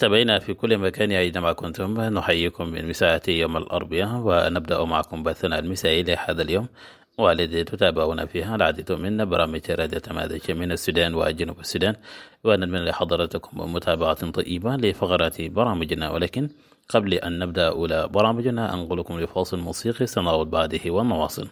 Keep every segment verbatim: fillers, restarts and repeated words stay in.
مستمعينا في كل مكان أينما كنتم، نحييكم من مساءة يوم الأربعاء، ونبدأ معكم بثنا المسائي لهذا اليوم، والذي تتابعون فيها العديد من برامج راديو تمازج من السودان وجنوب السودان، ونتمنى لحضراتكم متابعة طيبة لفقرات برامجنا. ولكن قبل أن نبدأ أولى برامجنا أنقلكم لفاصل موسيقي سنعود بعده ونواصل.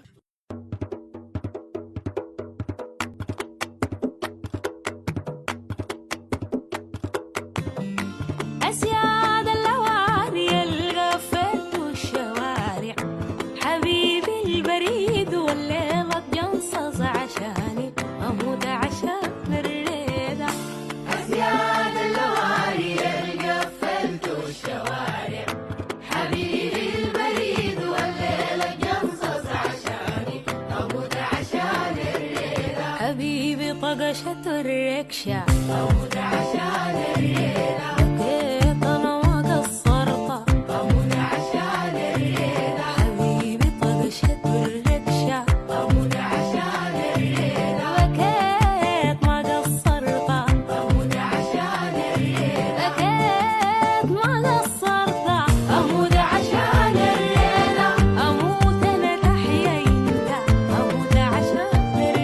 طقشت الركشة أموت عشان الليلة، بكيت أنا ما قصرت أموت عشان الليلة، حبيبي طقشت الركشة أموت عشان الليلة، بكيت ما قصرت أموت عشان الليلة، بكيت ما قصرت أموت عشان الليلة، أموت أنا تحيا أنت أموت عشان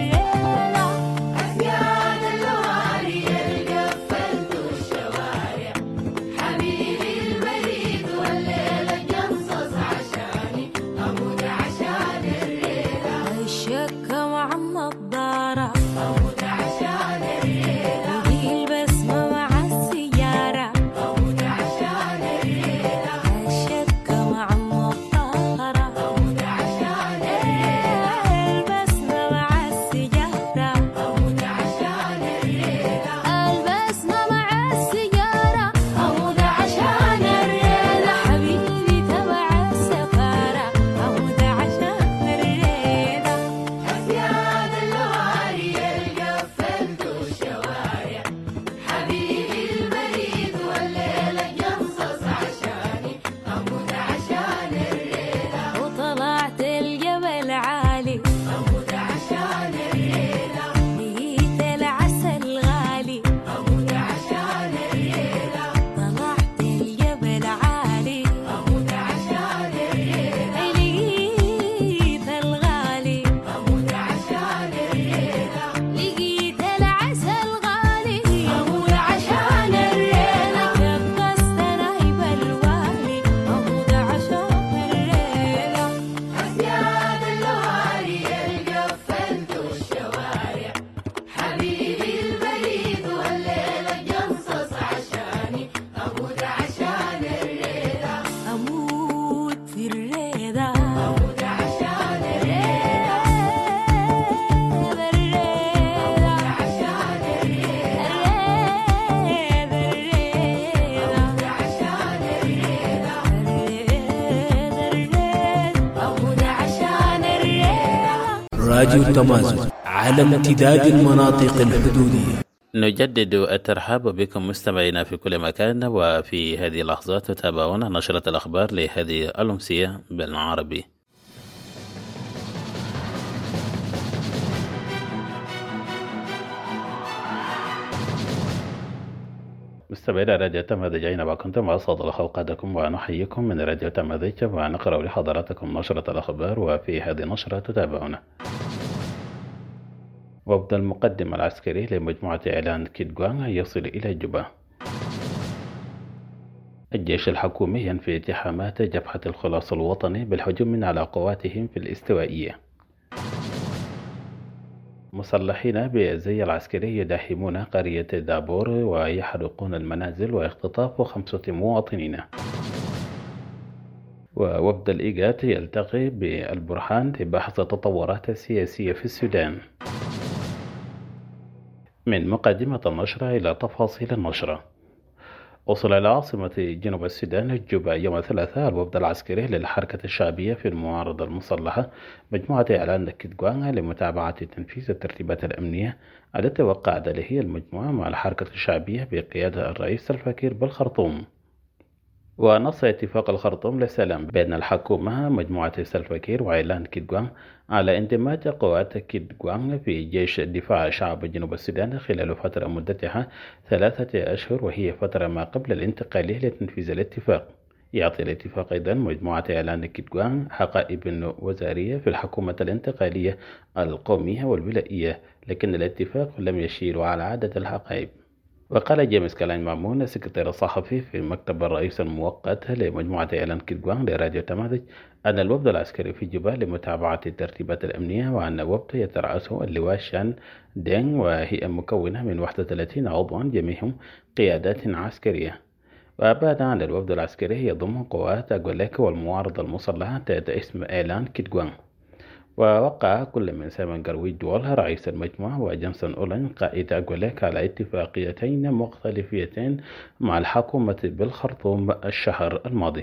راديو تمازج على امتداد المناطق الحدودية. نجدد الترحاب بكم مستمعينا في كل مكان، وفي هذه اللحظات تتابعون نشرة الأخبار لهذه الأمسية بالعربي. مستمعينا راديو تمازج أينما كنتم، أسعد الله أوقاتكم ونحييكم من راديو تمازج، ونقرأ لحضراتكم نشرة الأخبار. وفي هذه النشرة تتابعون: وفد المقدم العسكري لمجموعة إعلان كيدغوان يصل إلى جوبا. الجيش الحكومي ينفي اتهامات جبهة الخلاص الوطني بالهجوم على قواتهم في الاستوائية. مسلحين بالزي العسكري يداهمون قرية دابور ويحرقون المنازل واختطاف خمسة مواطنين. ووفد الإيجاد يلتقي بالبرهان لبحث التطورات السياسية في السودان. من مقدمة النشرة إلى تفاصيل النشرة. وصل إلى عاصمة جنوب السودان جوبا يوم الثلاثاء الوفد العسكري للحركة الشعبية في المعارضة المسلحة مجموعة إعلان كيدغوان لمتابعة تنفيذ الترتيبات الأمنية التي وقعت عليه المجموعة مع الحركة الشعبية بقيادة الرئيس سلفا كير بالخرطوم. ونص اتفاق الخرطوم للسلام بين الحكومة مجموعة سلفا كير وعيلان كيدغوان على اندماج قوات كيدغوان في جيش دفاع شعب جنوب السودان خلال فترة مدتها ثلاثة أشهر، وهي فترة ما قبل الانتقالية لتنفيذ الاتفاق. يعطي الاتفاق أيضا مجموعة إعلان كيدغوان حقائب وزارية في الحكومة الانتقالية القومية والولائية، لكن الاتفاق لم يشير على عدد الحقائب. وقال جيمس كالان مامون السكرتير الصحفي في مكتب الرئيس المؤقت لمجموعة إعلان كيدغوان لراديو تماذج أن الوفد العسكري في جوبا لمتابعة الترتيبات الأمنية، وأن وفد يترأسه اللواء شان دينغ، وهي مكونة من واحد وثلاثين عضوا جميعهم قيادات عسكرية. وأباد أن الوفد العسكري يضم قوات أغوليك والمعارضة المسلحة تحت اسم إعلان كيدغوان. ووقع كل من سيمون غروي دول رئيس المجموعة وجنسون أولن قائد أغوليك على اتفاقيتين مختلفتين مع الحكومة بالخرطوم الشهر الماضي.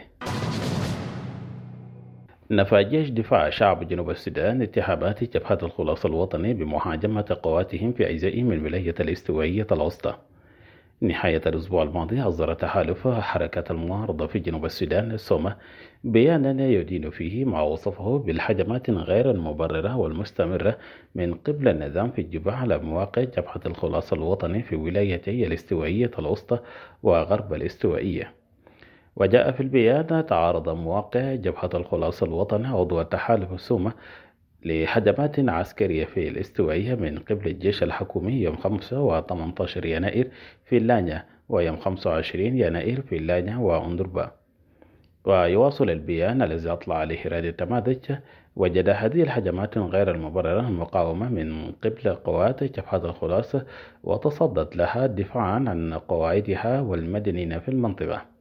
نفى جيش دفاع شعب جنوب السودان اتهامات جبهة الخلاص الوطني بمهاجمة قواتهم في أجزاء من الولاية الاستوائية الوسطى. نهاية الأسبوع الماضي أصدر تحالف حركة المعارضة في جنوب السودان السومة بيانا يدين فيه ما وصفه بالهجمات غير المبررة والمستمرة من قبل النظام في جوبا على مواقع جبهة الخلاص الوطني في ولايتي الاستوائية الوسطى وغرب الاستوائية. وجاء في البيان تعارض مواقع جبهة الخلاص الوطني عضو التحالف السومة لهجمات عسكرية في الاستوائية من قبل الجيش الحكومي يوم خمسة وثمانية عشر يناير في اللانيا، ويوم خمسة وعشرين يناير في اللانيا وأندربا. ويواصل البيان الذي أطلع عليه راديو تماذج: وجد هذه الهجمات غير المبررة مقاومة من قبل قوات جبهة الخلاص، وتصدت لها دفاعا عن قواعدها والمدنيين في المنطقة.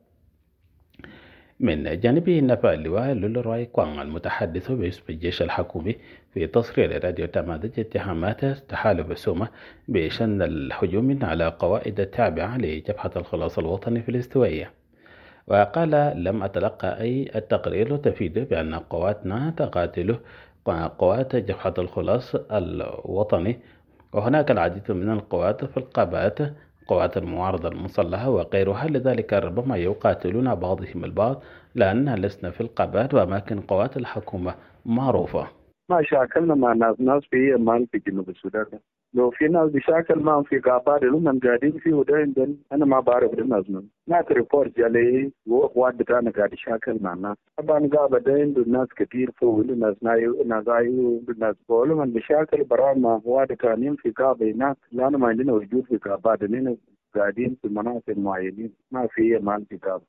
من جانبه نفى اللواء لولوراي كوان المتحدث باسم الجيش الحكومي في تصريح راديو تماذج اتهامات تحالف السومة بشن الهجوم على قواعد التابعة لجبهة الخلاص الوطني في الاستوائية. وقال: لم أتلقى أي التقرير تفيد بأن قواتنا تقاتل قوات جبهة الخلاص الوطني، وهناك العديد من القوات في القبات، قوات المعارضة المسلحة وغيرها، لذلك ربما يقاتلون بعضهم البعض لأننا لسنا في القبات وأماكن قوات الحكومة معروفة. ما شاكلنا مع ناس ناس في مال في جنوب السودان، لو في ناس بشاكل ما في قابات اللي هم قاعدين فيه ودين أنا ما بعرف الناس من ناك ريبورت جالي وقوات بتاعنا قاعد يشاكل مع الناس. طبعا قابة دين الناس كتير فوق الناس نايو ناس عايو الناس بقولوا من بشاكل برا ما هو كانين في قابة هناك، لأنه ما عندنا وجود في قابات، إننا قاعدين في مناطق معينين ما في مال في قابة.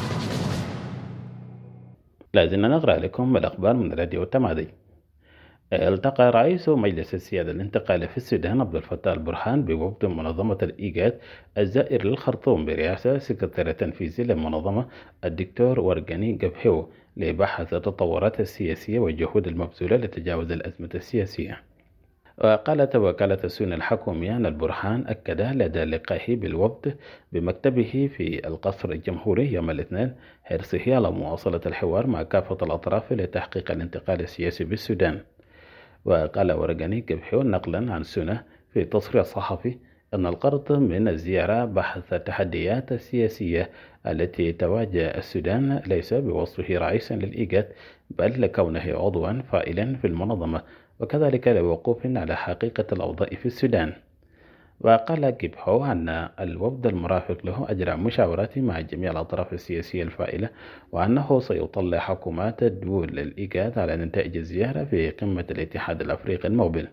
لازم نقرأ لكم الأخبار من راديو تماذج. التقى رئيس مجلس السيادة الانتقالي في السودان عبد الفتاح البرهان بوفد منظمة الإيجاد الزائر للخرطوم برئاسة سكرتير التنفيذي للمنظمة الدكتور ورغاني قبهيو لبحث التطورات السياسية والجهود المبذولة لتجاوز الأزمة السياسية. وقالت وكالة السون الحكومية أن البرهان أكد لدى لقائه بالوفد بمكتبه في القصر الجمهوري يوم الاثنين حرصه على مواصلة الحوار مع كافة الأطراف لتحقيق الانتقال السياسي بالسودان. وقال ورغاني قبهيو نقلا عن سنة في تصريح صحفي أن الغرض من الزيارة بحث التحديات السياسية التي تواجه السودان ليس بوصفه رئيسا للإيجاد، بل لكونه عضوا فاعلا في المنظمة، وكذلك لوقوف على حقيقة الأوضاع في السودان. وقال قبهيو أن الوفد المرافق له أجرى مشاورات مع جميع الأطراف السياسية الفاعلة، وأنه سيطلع حكومات الدول للإيجاد على نتائج الزيارة في قمة الاتحاد الأفريقي المقبل.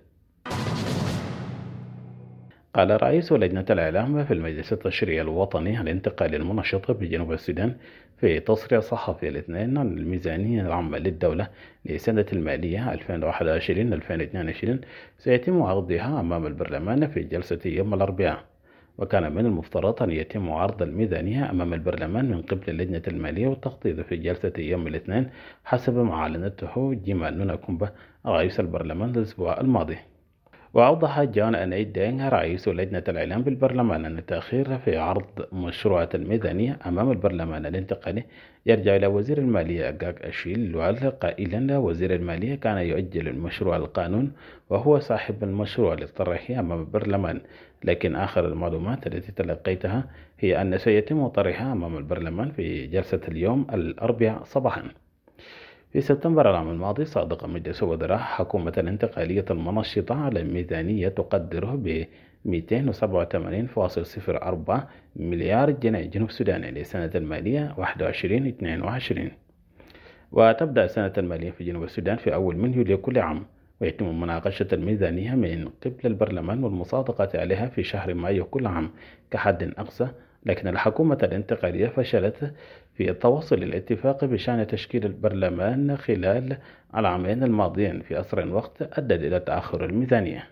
قال رئيس لجنة الإعلام في المجلس التشريعي الوطني الانتقالي المنشط بجنوب السودان في تصريح صحفي الاثنين عن الميزانية العامة للدولة لسنة المالية ألفين وواحد وعشرين ألفين واثنين وعشرين سيتم عرضها أمام البرلمان في جلسة يوم الأربعاء. وكان من المفترض أن يتم عرض الميزانية أمام البرلمان من قبل لجنة المالية والتخطيط في جلسة يوم الاثنين حسب ما أعلنته جيما نونا كومبا رئيس البرلمان الأسبوع الماضي. وأوضح جون أنيد دينغ رئيس لجنة الإعلام بالبرلمان أن التأخير في عرض مشروعات الميزانية أمام البرلمان الانتقالي يرجع إلى وزير المالية أجاك أشيل لوال قائلا وزير المالية كان يؤجل المشروع القانون وهو صاحب المشروع للطرح أمام البرلمان، لكن آخر المعلومات التي تلقيتها هي أن سيتم طرحها أمام البرلمان في جلسة اليوم الأربعاء صباحا. في سبتمبر العام الماضي صادق مجلس وزراء حكومة الانتقالية المنشطة على ميزانية تقدره ب مئتين وسبعة وثمانين فاصلة صفر أربعة مليار جنيه جنوب سوداني لسنة المالية واحد وعشرين اثنين وعشرين، وتبدأ سنة المالية في جنوب السودان في أول من يوليو كل عام، ويتم مناقشة الميزانية من قبل البرلمان والمصادقة عليها في شهر مايو كل عام كحد أقصى، لكن الحكومة الانتقالية فشلت في التوصل للاتفاق بشأن تشكيل البرلمان خلال العامين الماضيين في أسرع وقت أدى إلى تأخر الميزانية.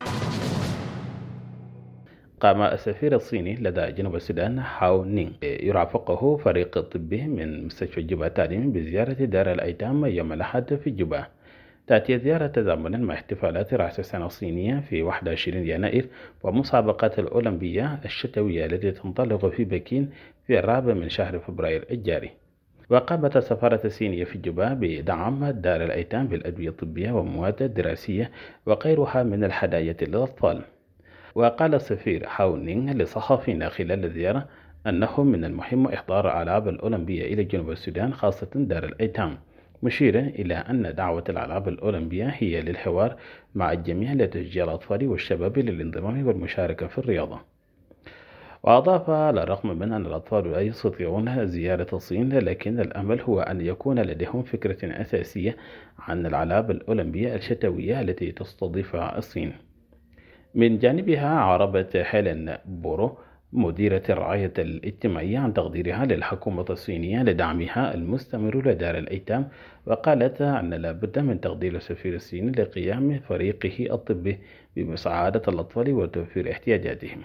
قام السفير الصيني لدى جنوب السودان هاو نينغ يرافقه فريق طبي من مستشفى جوبا التعليمي بزيارة دار الأيتام يوم الأحد في جوبا. تأتي الزيارة تزامنا مع احتفالات رأس السنة الصينية في واحد وعشرين يناير ومسابقات الأولمبية الشتوية التي تنطلق في بكين في الرابع من شهر فبراير الجاري. وقامت السفارة الصينية في جوبا بدعم دار الأيتام بالأدوية الطبية ومواد دراسية وغيرها من الهدايا للأطفال. وقال السفير هاو نينغ لصحفينا خلال الزيارة أنه من المهم إحضار الألعاب الأولمبية إلى جنوب السودان خاصة دار الأيتام، مشيرا إلى أن دعوة الألعاب الأولمبية هي للحوار مع الجميع لتشجيع الأطفال والشباب للانضمام والمشاركة في الرياضة. وأضاف على الرغم من أن الأطفال لا يستطيعون زيارة الصين، لكن الأمل هو أن يكون لديهم فكرة أساسية عن الألعاب الأولمبية الشتوية التي تستضيفها الصين. من جانبها عربت هيلين بورو مديرة الرعاية الاجتماعية عن تقديرها للحكومة الصينية لدعمها المستمر لدار الأيتام، وقالت أن لا بد من تقدير السفير الصيني لقيام فريقه الطبي بمساعدة الأطفال وتوفير احتياجاتهم.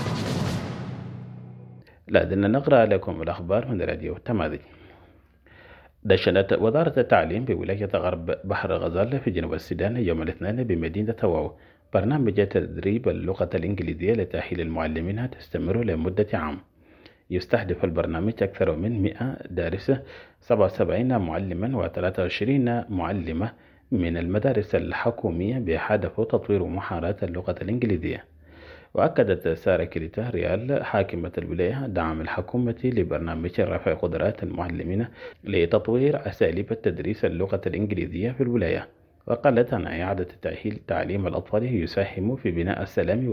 لازلنا نقرأ لكم الأخبار من راديو تماذج. دشنت وزارة التعليم بولاية غرب بحر غزال في جنوب السودان يوم الاثنين بمدينة واو برنامج تدريب اللغة الإنجليزية لتأهيل المعلمين تستمر لمدة عام. يستهدف البرنامج أكثر من مئة دارس، سبعة وسبعين معلما وثلاثة وعشرين معلمة من المدارس الحكومية بهدف تطوير مهارات اللغة الإنجليزية. وأكدت سارة كريتا ريال حاكمة الولاية دعم الحكومة لبرنامج رفع قدرات المعلمين لتطوير أساليب تدريس اللغة الإنجليزية في الولاية. وقالت أن إعادة تأهيل تعليم الأطفال يساهم في بناء السلام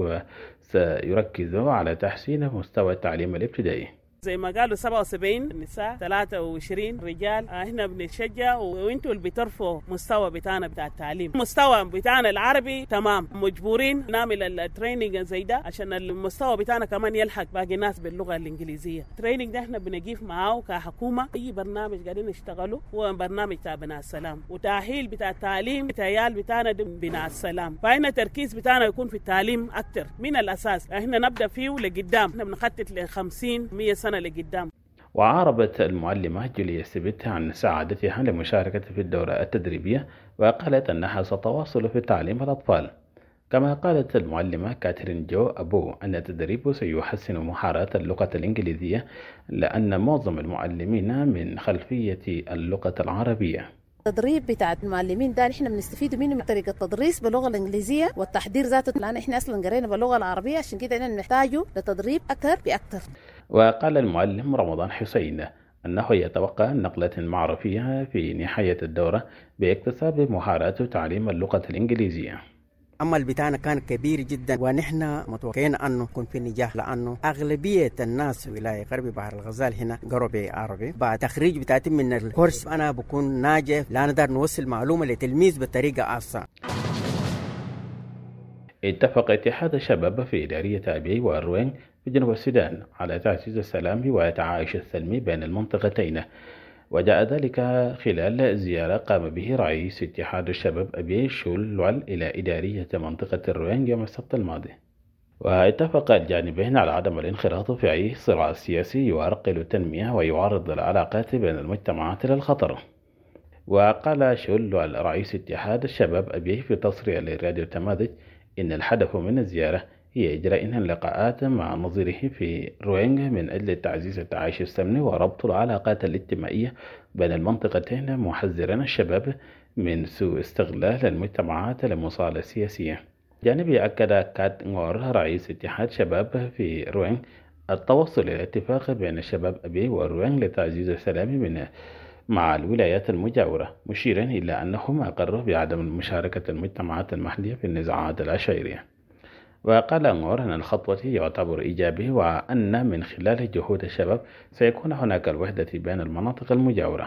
وسيركز على تحسين مستوى التعليم الابتدائي. زي ما قالوا سبعة وسبعين نساء ثلاثة وعشرين رجال، احنا بنتشجع وانتوا اللي بترفعوا مستوى بتاعنا بتاع التعليم. مستوى بتاعنا العربي تمام، مجبورين نعمل التريننج زي ده عشان المستوى بتاعنا كمان يلحق باقي الناس باللغة الإنجليزية. التريننج ده احنا بنجيف معاه كحكومة. أي برنامج قاعدين نشتغلوا هو برنامج بتاع بناء السلام وتأهيل بتاع التعليم بتاعيال بتاعنا بناء السلام، فإحنا التركيز بتاعنا يكون في التعليم أكتر من الأساس. احنا نبدأ فيه لقدام، احنا بنخطط لخمسين مية سنة لقدام. وعربت المعلمة جوليا سبت عن سعادتها لمشاركة في الدورة التدريبية، وقالت أنها ستواصل في تعليم الأطفال. كما قالت المعلمة كاترين جو أبو أن التدريب سيحسن مهارات اللغة الإنجليزية لأن معظم المعلمين من خلفية اللغة العربية. التدريب بتاع المعلمين ده احنا بنستفيد منه من طريقه التدريس باللغه الانجليزيه والتحضير ذاته، لان احنا اصلا قرينا باللغه العربيه، عشان كده احنا نحتاجه لتدريب اكثر باكثر. وقال المعلم رمضان حسين انه يتوقع نقله معرفيه في نهايه الدوره باكتساب مهارات تعليم اللغه الانجليزيه. العمل بتاعنا كان كبير جدا، ونحن متوقعين انه يكون في نجاح، لانه اغلبيه الناس في ولايه غرب بحر الغزال هنا قربي عربي. بعد تخريج بتاعتي من الكورس انا بكون ناجح، لا نقدر نوصل معلومه لتلميذ بطريقه اسرع. اتفق اتحاد الشباب في إدارية أبي والروين في جنوب السودان على تعزيز السلام والتعايش السلمي بين المنطقتين، وجاء ذلك خلال زيارة قام به رئيس اتحاد الشباب أبي شول لول إلى إدارية منطقة الروين يوم السبت الماضي. واتفق الجانبين على عدم الانخراط في أي صراع سياسي يعرقل التنمية ويعرض العلاقات بين المجتمعات للخطر. وقال شول لول رئيس اتحاد الشباب أبي في تصريح لراديو تماذج إن الهدف من الزيارة هي إجراء لقاءات مع نظيره في روينغ من أجل تعزيز التعايش السلمي وربط العلاقات الاجتماعية بين المنطقتين، محذرا الشباب من سوء استغلال المجتمعات للمصالح السياسية. جانبي أكد كات نغور رئيس اتحاد شباب في روينغ التوصل إلى اتفاق بين الشباب أبي وروينغ لتعزيز السلام من مع الولايات المجاورة، مشيرا إلى أنهم أقروا بعدم مشاركة المجتمعات المحلية في النزاعات العشائرية. وقال نغور أن الخطوة يعتبر إيجابي، وأن من خلال جهود الشباب سيكون هناك الوحدة بين المناطق المجاورة.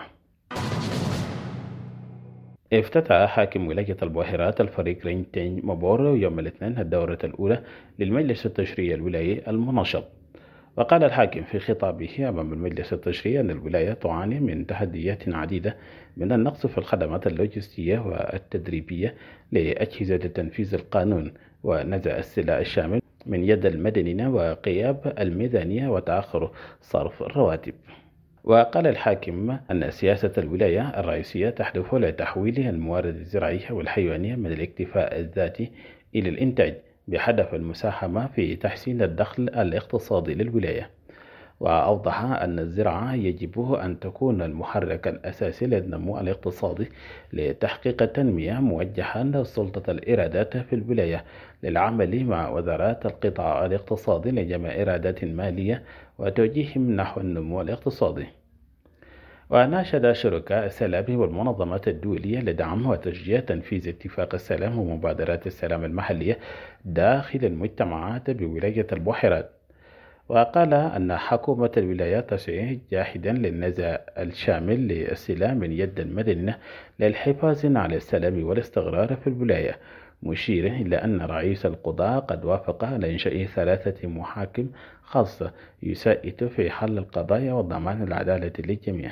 افتتح حاكم ولاية البحيرات الفريق رينتين مبور يوم الاثنين الدورة الأولى للمجلس التشريعي الولايي المنشط. وقال الحاكم في خطابه أمام المجلس التشريعي أن الولاية تعاني من تحديات عديدة، من النقص في الخدمات اللوجستية والتدريبية لأجهزة تنفيذ القانون، ونزع السلاح الشامل من يد المدنيين، وغياب الميزانية، وتأخر صرف الرواتب. وقال الحاكم أن سياسة الولاية الرئيسية تهدف لتحويل الموارد الزراعية والحيوانية من الاكتفاء الذاتي إلى الإنتاج، بهدف المساهمة في تحسين الدخل الاقتصادي للولاية. وأوضح أن الزراعة يجب أن تكون المحرك الأساسي للنمو الاقتصادي لتحقيق التنمية، موجها لسلطة الإيرادات في الولاية للعمل مع وزارات القطاع الاقتصادي لجمع إيرادات مالية وتوجيههم نحو النمو الاقتصادي. وناشد شركاء السلام والمنظمات الدولية لدعم وتشجيع تنفيذ اتفاق السلام ومبادرات السلام المحلية داخل المجتمعات بولاية البحيرات. وقال أن حكومة الولاية تسعى جاهدا للنزع الشامل للسلاح من يد المدنيين للحفاظ على السلام والاستقرار في الولاية، مشيرا إلى أن رئيس القضاء قد وافق على إنشاء ثلاثة محاكم خاصة يساعد في حل القضايا وضمان العدالة للجميع.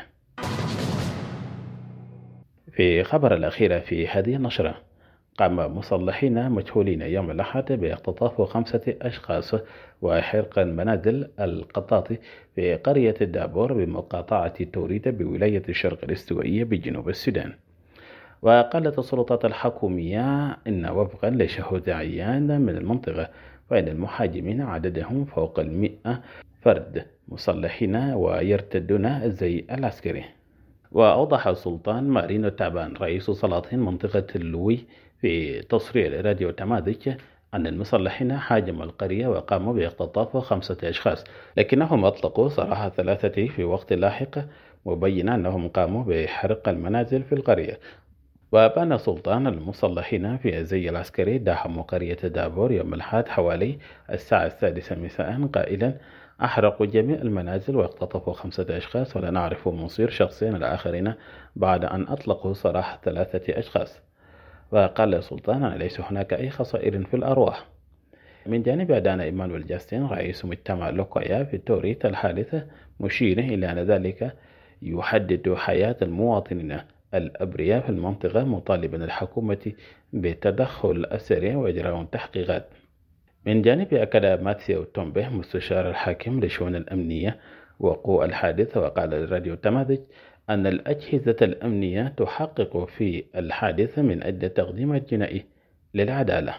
في خبر الأخير في هذه النشرة، قام مسلحين مجهولين يوم الأحد باختطاف خمسة أشخاص وحرق منازل القطاط في قرية الدابور بمقاطعة توريد بولاية الشرق الاستوائية بجنوب السودان. وقالت السلطات الحكومية إن وفقا لشهود عيان من المنطقة فإن المهاجمين عددهم فوق المئة فرد مسلحين ويرتدون الزي العسكري. وأوضح السلطان مارينو تابان رئيس سلاطين منطقة اللوي في تصريح راديو تماذج أن المسلحين هاجموا القرية وقاموا باختطاف خمسة أشخاص، لكنهم أطلقوا سراح ثلاثة في وقت لاحق، مبينا أنهم قاموا بحرق المنازل في القرية. وبان سلطان المسلحين في الزي العسكري داهموا قرية دابور يوم الأحد حوالي الساعة السادسة مساء قائلا: أحرقوا جميع المنازل واختطفوا خمسة أشخاص، ولا نعرف مصير شخصين الآخرين بعد أن أطلقوا سراح ثلاثة أشخاص. وقال السلطان أن ليس هناك أي خسائر في الأرواح. من جانب دانا إيمانويل جاستين رئيس مجتمع لوكايا في توريت الحادثة، مشيرا إلى أن ذلك يحدد حياة المواطنين الأبرياء في المنطقة، مطالبا الحكومة بالتدخل السريع وإجراء تحقيقات. من جانب أكد ماتيو تومبه مستشار الحاكم للشؤون الأمنية وقوع الحادث، وقال لراديو تماذج أن الأجهزة الأمنية تحقق في الحادث من أجل تقديم الجنائي للعدالة.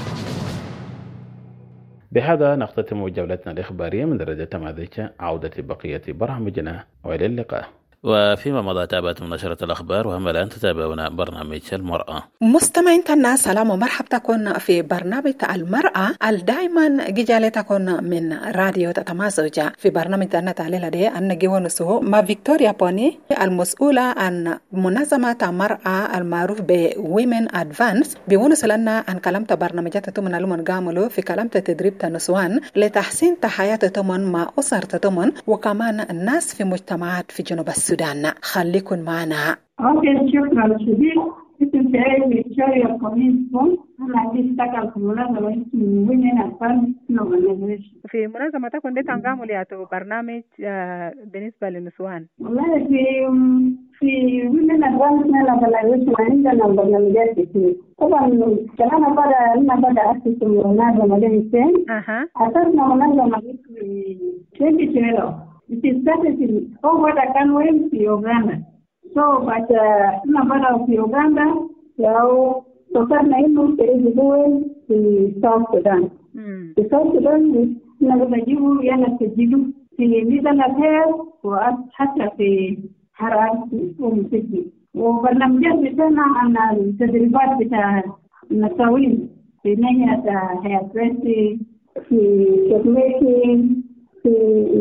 بهذا نختتم جولتنا الإخبارية من راديو تماذج. عودة بقية برامجنا وإلى اللقاء. وفيما مضى تابعتم نشرة الأخبار، وهم الآن تتابعون برنامج المرأة. مستمعين الناس، سلام ومرحبا تكون في برنامج المرأة الدائما جيجالي تكون من راديو تتمازج. في برنامج أن تعليل دي أن جيوان سهو ما فيكتوريا بوني المسؤولة عن منظمة المرأة المعروف ب Women Advance بيونس لنا أن كلمت برنامجات تمن لمن قاملو في كلمت تدريب تنسوان لتحسين تحياة تمن مع أسر تمن وكمان الناس في مجتمعات في جنوب السودان. خليكن معنا. اوكي، شكرا شديد. اسم سعيد فيكتوريا كومينسون. انا بشتغل في منظمه ويمن ادفانس اورجانيزيشن. في منظمتكم دي تنظموا لياتوا برنامج بالنسبه للنسوان. والله في في ويمن ادفانس اورجانيزيشن عندنا برنامجات كتير. طبعا كلامنا بدا لما بدا اسس المنظمه دي فين؟ اها اسسنا منظمه في ألفين واتناشر. It is started in over the country in Uganda. So, but uh, in Uganda, so فكرنا إنه تريد دول في ساوث السودان. في ساوث السودان نقدر نجيبه يعني تسجيله في ميزان الخير وحتى في حرارة ومسجل. وبرنامجات بتاعنا عن التدريبات بتاع النساوين في ناحية هيرفرسي في شوكميكينج في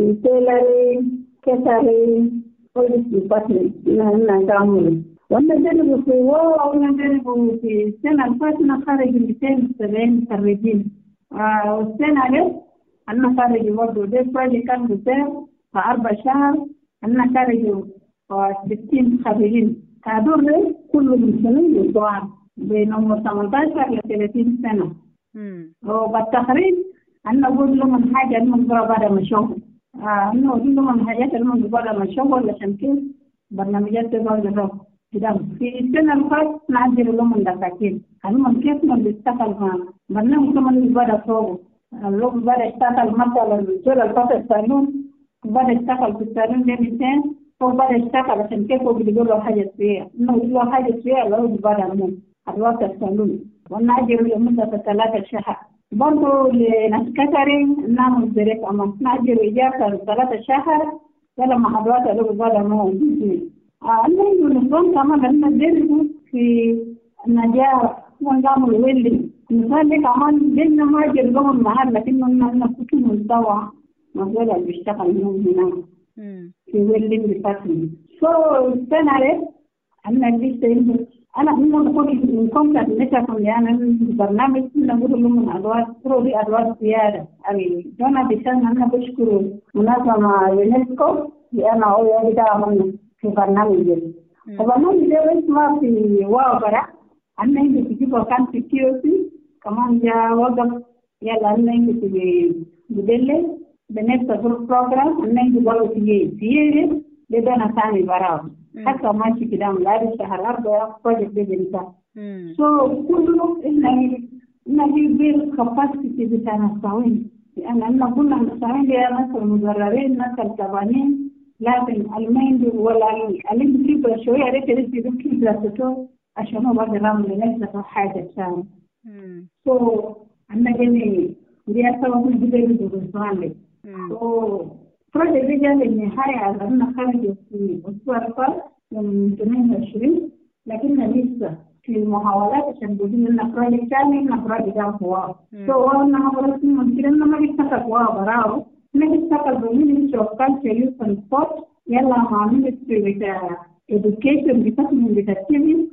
تيلرين كتارين كل ديبارتمنت نعمله. ونجرب في واو ونجرب في السنة الفاتنة خارج مئتين وسبعين خريجين. آه والسنة دي أنا خارج برضه ده بروجيكت كان بتاع في أربع شهر أنا خارج ستين خريجين. هذول كلهم سنين الضوء بين عمر ثمانية عشر ل ثلاثين سنة. وبالتخريج أنا أقول لهم حاجة إنهم بعد ما شغل. آه إنه أقول لهم حاجات إنهم بعد ما شغل عشان كيف برنامجات تقول كده. في السنة اللي فاتت نعدل لهم الدكاكين. هم كيف ما بيشتغل معنا. برنامج كمان بعد فوق. لو بعد اشتغل مثلا جل الفترة السالون بعد اشتغل في السالون ده مئتين هو بعد اشتغل عشان كيف هو بيقول له حاجة سريعة. إنه يقول له حاجة سريعة لو بعد من أدوات السالون. ونعجل لمدة ثلاثة شهر. برضو لناس كاترين نعمل بريك أما نعجل إجابة ثلاثة شهر ولا مع أدوات اللي بعد ما أنا يقولون كمان أن ندرس في النجاح ونعمل ويلي مثال كمان بيننا ما جربهم معنا لكنه نفسه مستوى مثلا بيشتغل منهم هناك في ويلي بفترة. so السنة عليه أنا لسه أنا هم نقول من كونتاكت نتاعهم يعني برنامج نقول لهم من أدوات تروي أدوات زيادة أبي أنا بيسان أنا بشكر منظمة يونسكو لأن أول بدأ في برنامج ده. وبرنامج ده اسمه في وابرة أنا هندي تجيبه كان في كيوسي كمان جا وقف يلا أنا هندي في بدلة بنفس البروجرام أنا هندي برضه في سيرة بدنا ثاني براو حتى ماشي كده ملاري شهر أربعة بروجكت بدرسة. so كله إحنا نجيب الكاباسيتي بتاعنا الصاوين لأن أنا قلنا الصاوين دي ناس المدربين ناس الكبانين لكن المين ولا اللي بيجيب شوية عليه كده بيجيب كده دراسته عشان هو بعد رام لنفسه حاجة ثانية. so أنا جاني دي أسوأ من جدا بالنسبة so project دي جاني النهاية على أن خارج في أسبوع الفرق من اثنين وعشرين لكننا لسه في المحاولات عشان بيجي لنا project ثاني لنا project ده هو so أنا حاولت ممكن إنه ما بيشتغل هو براو نشتغل بالمينستري اوف كالتشر يوث اند سبورت يلا مع مينستري بتاع education ديبارتمنت بتاع التيم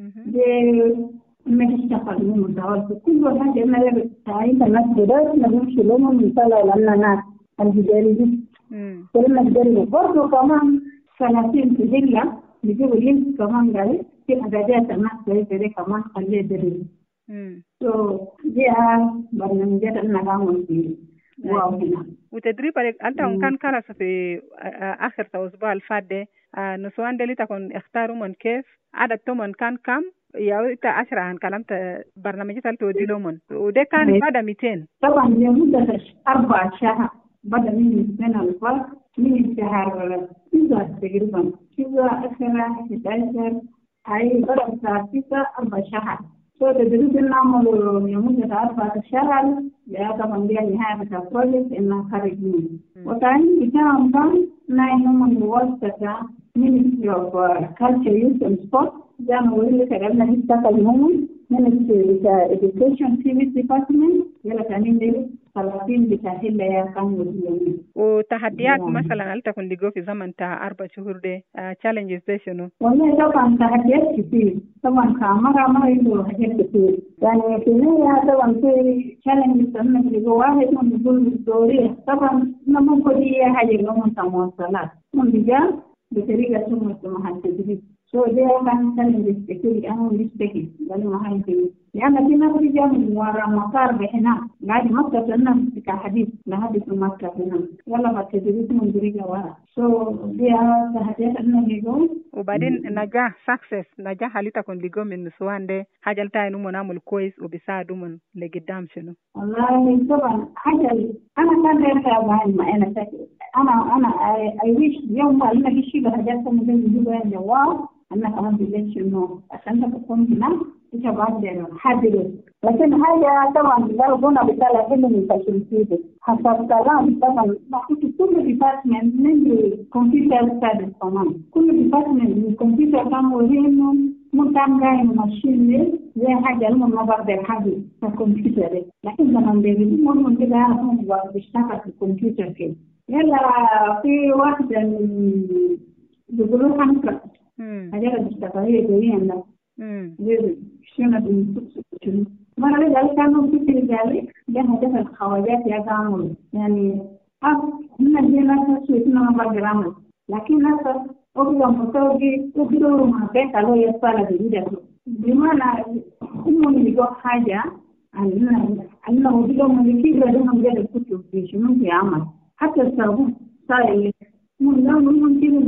نشتغل من مدارس كل حاجة أنا بتعين الناس بدرس نمشي لهم مثلا لأننا الجداري كلنا جداري برضو كمان سنتين في هلا بيجيبوا لينك كمان جاي في أداة الناس جاي كده كمان خليه دري so دي برنامجات أنا بعمل فيه وتدريب أنت كان كرس في آخر الأسبوع الفات نسوان دليل تكون اختاروا من كيف عدد تومن كان كم يا إنت عشرة عن كلامت برنامجات التودي لهم وده كان بعد مئتين طبعا لمدة أربع شهر بعد من السنة الفات من شهر تسعة تقريبا تسعة عشرة ستاشر هاي بدأ شهر تسعة أربع شهر so تدريب نعمل لمدة أربعة شهر لهذا من دي نهاية البروجكت إنه خارجين وكان بتاعهم كان نايم من واسطة Ministry of Culture, Youth and Sport جانوا اللي كنا نشتغل هم Ministry of Education Civic Department يلا كانين دي ثلاثين بتاهل يا كانوا دي وتحديات مثلا هل تكون لقوا في زمن تاع أربع شهور ده challenges ده شنو؟ والله طبعا تحديات كتير طبعا كاميرا ما يدو حاجات كتير يعني في النهاية طبعا في challenges أنه اللي واحد من يقول الدورية طبعا ما دي حاجة لهم تمواصلات من بجان بطريقة ثم سماحة التدريب so ده كان challenges كتير أنا مش بكي قالوا ما هاي كتير لأن في ناس بيجوا من وراء مطار بهنا قاعد مكة لنا كحديث لهذه مكة هنا ولا ما تدريس من درجة ورا so دي تحديات أنا بيجوا وبعدين نجاح success نجاح اللي تكون بيجوا من نسوان ده حاجة لتاعي إنه نعمل كويس وبيساعدوا من لقدام شنو والله طبعا حاجة أنا كان غير معي ما أنا ساكت أنا أنا I wish يوم ما لنا شيء بحاجات من ذي بيجوا جواب أنا كمان بيجي شنو عشان تكون هنا إيش بعد حدد لكن هذا طبعا لو قلنا بالتالي علم التشريفي حسب كلام طبعا محطوط كل ديبارتمنت من الكمبيوتر ستاديز كمان كل ديبارتمنت من الكمبيوتر كانوا يرينهم ممكن جاي ماشين زي حاجة لما ما بقدر حاجة في الكمبيوتر لكن لما بيجي ممكن كده هم بيشتغل في الكمبيوتر كده يلا في واحد بيقولوا خمسة هذا بيشتغليه جويا لا شنو بنسوي مرة ذلك كانوا في ذلك ده هدف الخواجات يا جامل يعني أف هم جينا تسويتنا ما بقدر لكن هذا أقول متوجي أقول ما بيت على يسأل جديدة بمعنى هم يجوا حاجة أننا أننا وجدوا من كيف بدهم جد الكتب في شنو في عمل حتى الصابون صار من لا ممكن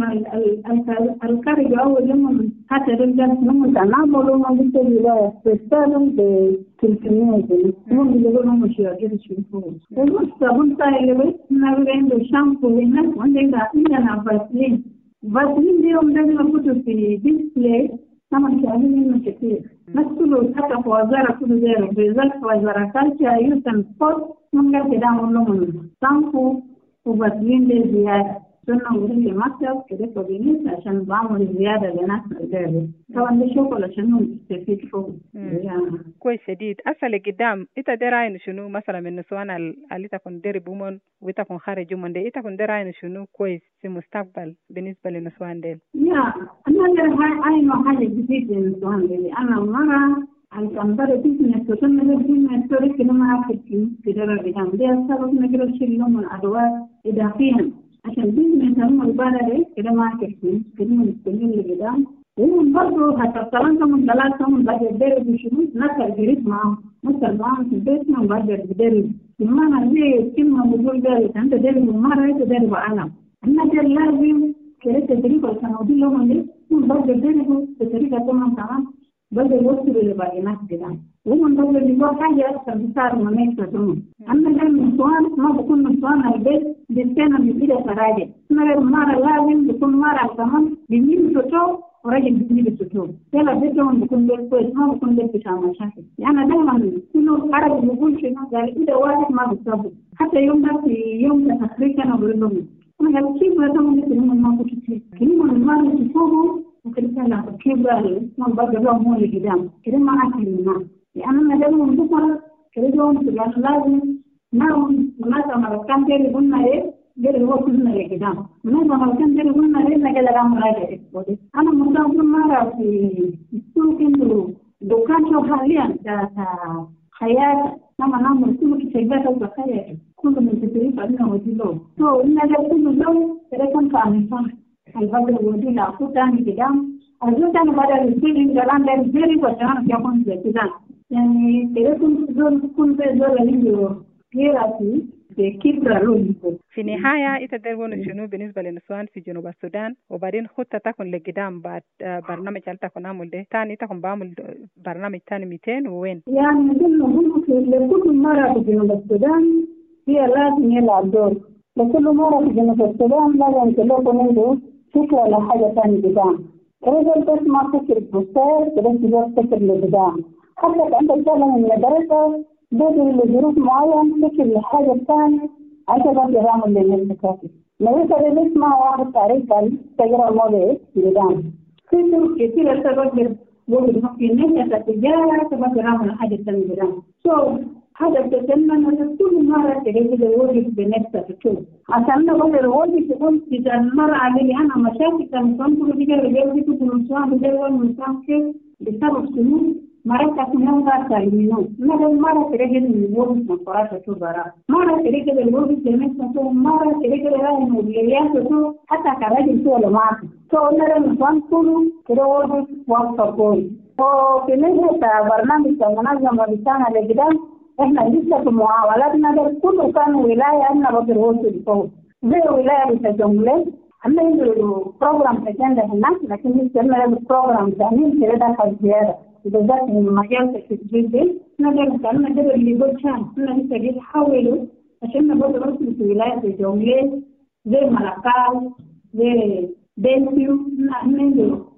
الكارج أول يوم حتى رجال هم تناموا ما بيصير لا تستلم بتلفزيون هم بيقولوا مش يقدروا يشوفوا الصابون صار اللي نقول عنده شامبو هنا وعندنا عندنا فاسلين فاسلين اليوم لازم أحطه في ديسبلاي كمان شغالين منه كتير بس كله حتى في وزارة كله زي بالذات في وزارة كالتشا يوسف سبورت ممكن كده عملوا شامبو وفاسلين للزيادة صرنا نقول لمكتب كده كوبينيس عشان بعمل زيادة لناس الجاري طبعا ده شغل عشان نستفيد فوق يعني كويس شديد أسأل قدام إنت دراين شنو مثلا من النسوان اللي تكون داري بومن وتكون خارج بومن ده إنت كون دراين شنو كويس في المستقبل بالنسبة للنسوان ديل يا أنا دراين أي حاجة جديدة للنسوان ديل أنا مرة عشان بدأت بيزنس وصلنا للبيزنس توري كده ما أعرف كده قدام ده السبب نقدر نشيل لهم الأدوات إضافيا عشان بيزنس هم البلد كده ماركتينج كده مستقلين لقدام وهم برضه حتى الكلام ده من ثلاثة من بعد الدرب بشنو نفس الجريد معهم مثل معهم في البيت من بعد الدرب بمعنى زي كلمة بقول ده أنت درب مرة أنت درب عالم أنا ده لازم كده تدريب السنوات اللي هم اللي من بعد الدرب بطريقة تمام تمام بعد الوقت اللي باقي ناس كده وهم بعد اللي بقى حاجة أكثر بصار ما يكتبون أما ده النسوان ما بكون نسوان البيت بالسنة من كده فراجع مرة مرة لازم بكون مرة كمان بيجيب ستو وراجل بيجيب ستو كلا بيتهم بكون بالكويس ما بكون بالكويس على مشاكل يعني دايما كله عربي بيقول شنو قال إذا واحد ما بيصبر حتى يوم ده في يوم تخريج أنا بقول لهم أنا قال كيف بدهم يسلمون ما كنت كيف كلمة ما يشوفوا ممكن كلا كيف قال ما بقدر لهم هو اللي قدام كده ما أكل ما يعني أنا دايما بكرة كده يوم يعني لازم نعم مثلا لو كان جري قلنا إيه جري هو كلنا إيه قدام مثلا لو كان جري قلنا إيه نقدر نعمل حاجة أنا متأكد مرة في السوق إنه دكان شو حاليا ده خيال لما نعمل كل كتيبات أو خيال كل من تدريب علينا وجلو تو إن هذا كله لو كده كان كامل البدر وجل أخوتاني قدام أزوجنا بدر الفيلم جلان ده جري وجانا يكون زي كده يعني كده كنت زول كل زول اللي كيراتي كبرى لونكم. في النهاية يتدرون شنو بالنسبة للنسوان في جنوب السودان وبعدين خطة تكون لقدام بعد برنامج هل تكون عامل ده تاني تكون بعمل برنامج تاني مئتين وين؟ يعني مثل ما قلت لكل مرة في جنوب السودان هي لازم يلعب دور لكل مرة في جنوب السودان لازم تلاقوا عنده فكرة لحاجة تاني قدام. كده تسمع فكرة بوستر كده تجرب فكر لقدام حتى عند الكلام من المدرسة بدل لظروف معين فكر لحاجة ثانية عشان برضه يعمل للناس كافي. لو أنت بتسمع واحد تعريف عن تجربة مالية قدام في طرق كثيرة تقدر تقول في الناس التجارة تقدر يعمل حاجة ثانية قدام. so هذا بتتمنى كل مرة تجد الوجه بنفسك تشوف عشان نقول الوجه تقول إذا المرأة اللي أنا مشاكل كمسان كل دي الرجال دي كل مسان بدل مسان كيف بسبب سنوات مرة تكون ذات تعلمينه مرة مرة ترجع الوجه مفرط تشوف برا مرة ترجع الوجه بنفسك مرة ترجع رأي موليات تشوف حتى كراجل شو ولا معك so نرى مسان كله كده وجه وقت كوي so في نهاية برنامج المنظمة بتاعنا لقدام احنا لسه في معاولاتنا ده كله كان ولايه انا بدر وصل فوق زي ولايه الجمله احنا عندنا بروجرام كان هناك لكن لسه ما له بروجرام ثاني كده دخل زياده بالذات من مجال التسجيل ده نقدر كان ده اللي بتشان احنا لسه بنحاولوا عشان نقدر نوصل في ولايه الجمله زي ملكال زي بنتيو عندنا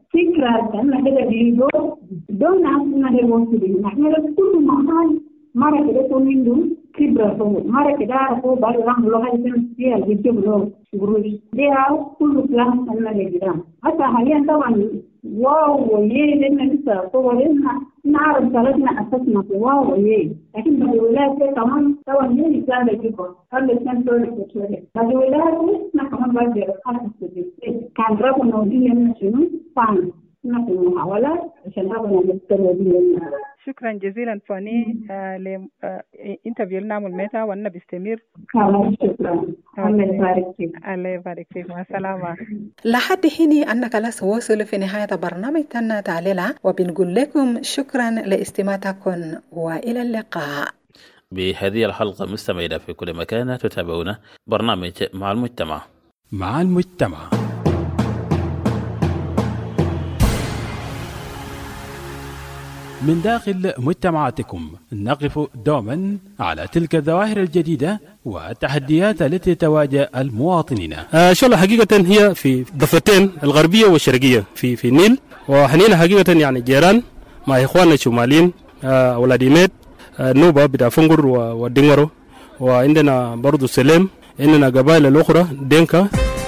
فكرة أن كده بيجوا دون أصلا ده وصلين نحن كل محل مرة كده تقول عنده خبرة فوق مرة كده عرفوا بعد رحم الله هاي سنة فيها بيجيب له قروش ده كل كلام أنا لقدام حتى حاليا طبعا واو ويه لأن لسه صورنا نعرف ثلاثنا أساسنا في واو ويه لكن بعد الولاية كمان طبعا مين كان بيجيبه قبل السنة تقول كده بعد الولاية إحنا كمان بعد خمس سنين كان ربنا ودي لنا شنو فان نحن محاولات عشان ربنا نستمر. شكرا جزيلا فاني آه لانترفيو لنا ملمتا وانا بيستمر. شكرا الله يبارك فيك. الله يبارك فيك مع السلامة. لحد حين أنك لس وصل في نهاية برنامج تنا تعليلا وبنقول لكم شكرا لاستماعتكم وإلى اللقاء. بهذه الحلقة مستمعين في كل مكان تتابعون برنامج مع المجتمع. مع المجتمع من داخل مجتمعاتكم نقف دوما على تلك الظواهر الجديدة والتحديات التي تواجه المواطنين. آه شو حقيقة هي في ضفتين الغربية والشرقية في في النيل، وحنينا حقيقة يعني جيران مع إخواننا الشماليين آه ولاديميت آه نوبة بتاع فنجر والدينغرو، وعندنا برضو سليم، عندنا قبائل الأخرى دينكا.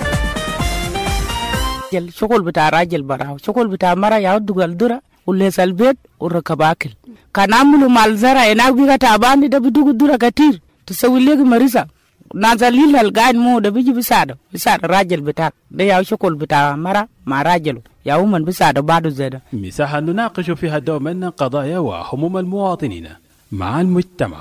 الشغل بتاع راجل براو، شغل بتاع مرة يعود الدرة وليس البيت وركب أكل. كان عملوا مال زرع هناك بيجا تعبان ده بدوق الدرة كتير تسوي لك مريضة نازلين القاعد مو ده بيجي بيساعده بيساعد الراجل بتاعك ده يا شغل بتاع مرة مع راجله يا ومن بيساعده بعده زيادة. مساحة نناقش فيها دوما قضايا وهموم المواطنين مع المجتمع.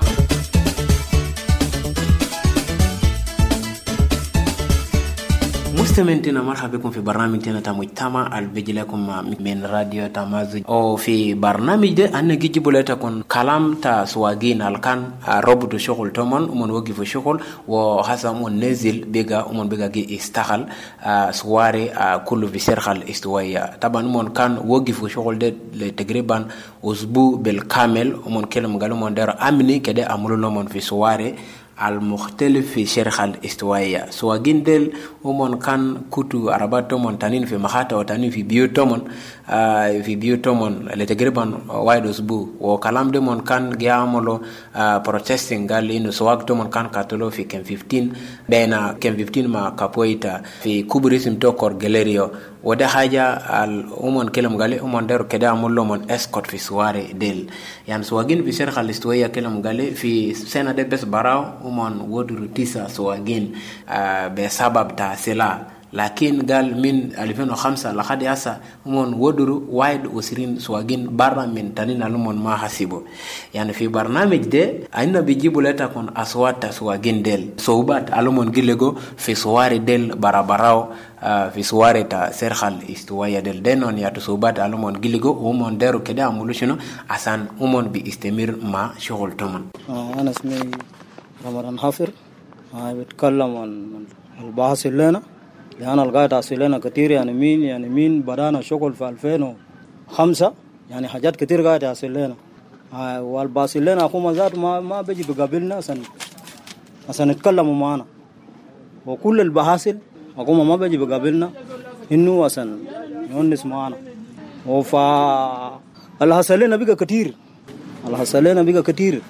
مستمعينا مرحبا بكم في برنامجنا تاع مجتمع اللي بيجي لكم من راديو تمازج. او في برنامج ده انا جيجي بولتكم كلام تا سواقين الكان ربط شغل تومن ومن وقف شغل وهذا من نزل بيجا ومن بيجا جي استغل سواري كله في سرخل استوائيه. طبعا من كان وقف شغل ده تقريبا اسبوع بالكامل ومن كلام قالوا من دار امني كده عملوا لهم في سواري المختلف في شرخ الاستوائية. سواقين دل ومن كان كتو عربات تومن تانين في مخاطة وتانين في بيو تومن آه في بيو تومن لتقريبا وايد أسبوع. وكلام ده من كان جاءملو آه بروتستين قال إنه سواق تومن كان كاتلو في كم خمستاشر بين كم خمستاشر مع كابويتا في كوبريسم توكور جاليريو. وده حاجة الأمم كلام قال أمم دارو كده عملوا من اسكوت في سواري ديل. يعني سواقين في شرخ الاستوائية كلام قال في سنة ده بس براو أمم ودرو تيسا سواقين آه بسبب تاسلا، لكن قال من ألفين وخمسة لحد هسه أمم ودرو وايد وسرين سواقين برا من تانين أمم ما حسبوا. يعني في برنامج ده أنا بيجيبوا لتكون أصوات سواقين ديل صوبات ألمون جلجو في سواري ديل برا براو في سواري تا سرخل استوائية دل دينون يا تصوبات علومون جلجو ومن دارو كده عملوا شنو عشان ومن بيستمر مع شغل تومن. أنا اسمي رمضان حافر، بتكلم عن البحث لنا لأن القاعدة أصلنا كتير. يعني مين يعني مين بدأنا شغل في ألفين وخمسة، يعني حاجات كتير قاعدة أصلنا والبحث لنا أخوما ذات ما ما بيجي بقابلنا عشان عشان نتكلموا معنا، وكل البحاثل أقوم ما بيجي بقابلنا إنه أصلا يونس معنا. وفا الحصلنا بيجا كتير الحصلنا بيجا كتير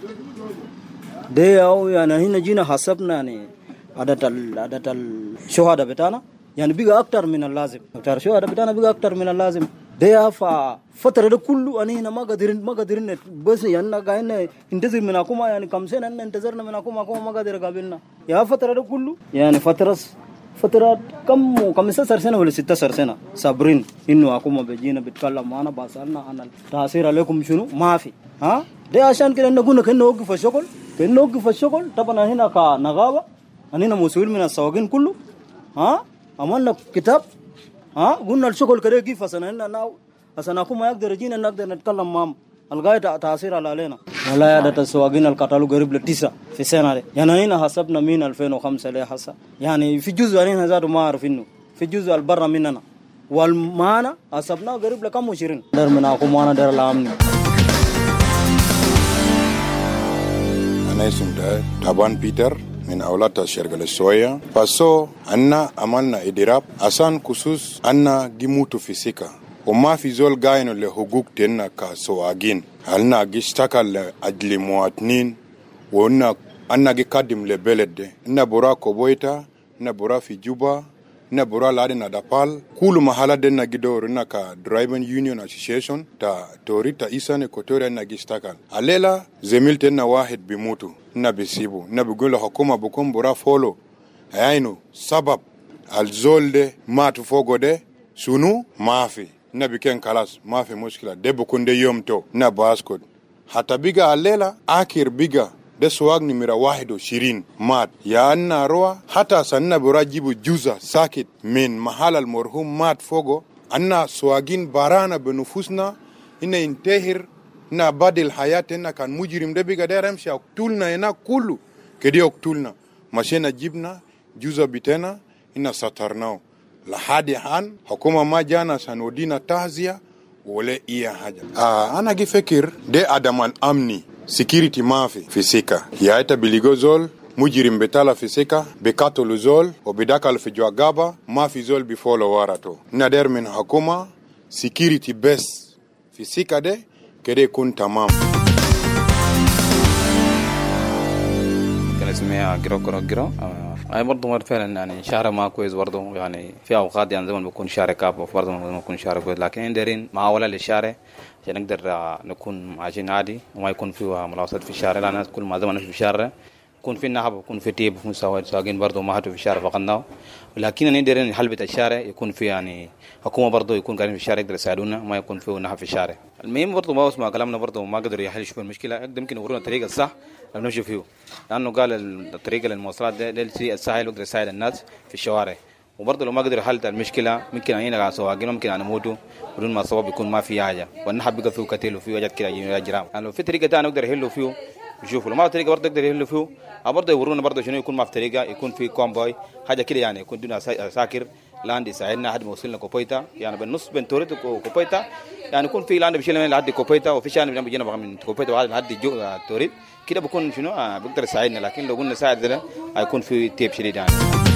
ده أو يعني هنا جينا حسبنا يعني عدد ال عدد الشهداء بتاعنا يعني بيجا أكتر من اللازم. أكتر الشهداء بتاعنا بيجا أكتر من اللازم. ده فا فترة ده كله أنا هنا ما قادرين ما قادرين بس يعني قاعدين ننتظر منكم يعني كم سنة ننتظرنا منكم أكون ما قادر قابلنا يا فترة ده كله يعني فترة فترات كم كم ستة سنة ولا ستة سنة صابرين إنه أكون بيجينا بيتكلم معنا بسألنا عن التأثير عليكم شنو ما في ها. ده عشان كده نقول كأنه وقف الشغل كأنه وقف الشغل. طبعا هنا كنغابة هنا مسؤول من السواقين كله ها. عملنا كتاب ها قلنا الشغل كده كيف عشان هنا ناو عشان أكون ما يقدر يجينا نقدر نتكلم معهم الغاية تأثير علينا. ولا عدد السواقين القتالو قريب لتسعة في سنة دي. يعني هنا حسبنا من ألفين وخمسة ليه حسب يعني في جزء هنا زادوا ما عارفينه في جزء البرة مننا والمانا حسبنا قريب لكم وشيرين در مناكم وانا در الأمن. أنا اسمي تابان بيتر من أولاد الشرق السوية. فسو أنا عملنا إدراب عشان كسوس أنا جيموتو في سكة وما في زول قاينو لحقوق تنا كسواقين هلنا اشتكى لأجل مواطنين وإن أنا قدم لبلد ده إن برا كوبويتا إن برا في جوبا إن برا لادنا دابال كل محل دنا جدور إن كا درايفن يونيون أسوسيشن تا توريتا إيسان كوتوري إن اشتكى عليلا زميلتنا واحد بيموتوا إن بيسيبوا إن بيقول الحكومة بكون برا فولو عينو سبب الزول ده مات فوقه ده شنو ما في نبي كان خلاص ما في مشكلة ده بكون ده يوم تو نباسكود حتى بيجا عليلا آخر بيجا ده سواق نمرة واحد وشيرين مات يا أنا روى حتى سنة براجيبو جوزة ساكت من محل المرحوم مات فوقه أنا سواقين بارانا بنفوسنا إن ينتهر إن بعد الحياة إن كان مجرم ده بيجا ده رمشي أقتلنا هنا كله كده أقتلنا مشينا جبنا جوزة بيتنا إن سطرناه لحد حان حكومة ما جانا سنودينا تهزية ولا إيه حاجة آه أنا جي فكر ده أدمان أمني security ما في في سيكا يا إتا بليغو زول مجرم بتالا في سيكا بكاتو زول وبداكال في جواغابا ما في زول بفولو واراتو ندير من حكومة security بس في سيكا ده كده يكون تمام. كان اسمها جرو جرو جرو أي برضو مر فعلا يعني شهر ما كويس برضو يعني في أوقات يعني زمان بكون شهر كاب وبرضو ما بكون شهر كويس لكن دارين مع ولا للشهر عشان نقدر نكون عايشين عادي وما يكون فيه ملاوسات في الشارع لأن كل ما زمان في الشارع يكون في نهب يكون في تيب في مساواة ساقين برضو ما هاتوا في الشارع فقدناه ولكن نديرين الحل بتاع الشارع يكون في يعني حكومة برضو يكون قاعدين في الشارع يقدر يساعدونا ما يكون فيه نهب في الشارع. المهم برضو ما اسمع كلامنا برضو ما قدر يحل شوف المشكلة يقدر يمكن يورونا الطريقة الصح لما نمشي فيه لأنه قال الطريقة للمواصلات ده ده السهل يقدر يساعد الناس في الشوارع وبرضه لو ما قدر يحل المشكلة ممكن عينا على سواقين ممكن أنا موتوا بدون ما صواب يكون ما في حاجة والنحب بيقى فيه كتيل وفيه وجد كده جرام يعني لو في طريقة تانية نقدر يحلوا فيه يشوفوا لو ما في طريقة برضه يقدر يحلوا فيه برضه يورونا برضه شنو يكون ما في طريقة يكون في كومبوي حاجة كده يعني يكون دون ساكر لاند يساعدنا لحد ما وصلنا كوبيتا يعني بالنص بين توريت وكوبيتا يعني يكون في لاند بيشيل من لحد كوبيتا وفي شان بيجينا بقى من كوبيتا وهذا لحد توريت كده بكون شنو آه بيقدر يساعدنا لكن لو قلنا ساعد ده هيكون في تيب شديد يعني.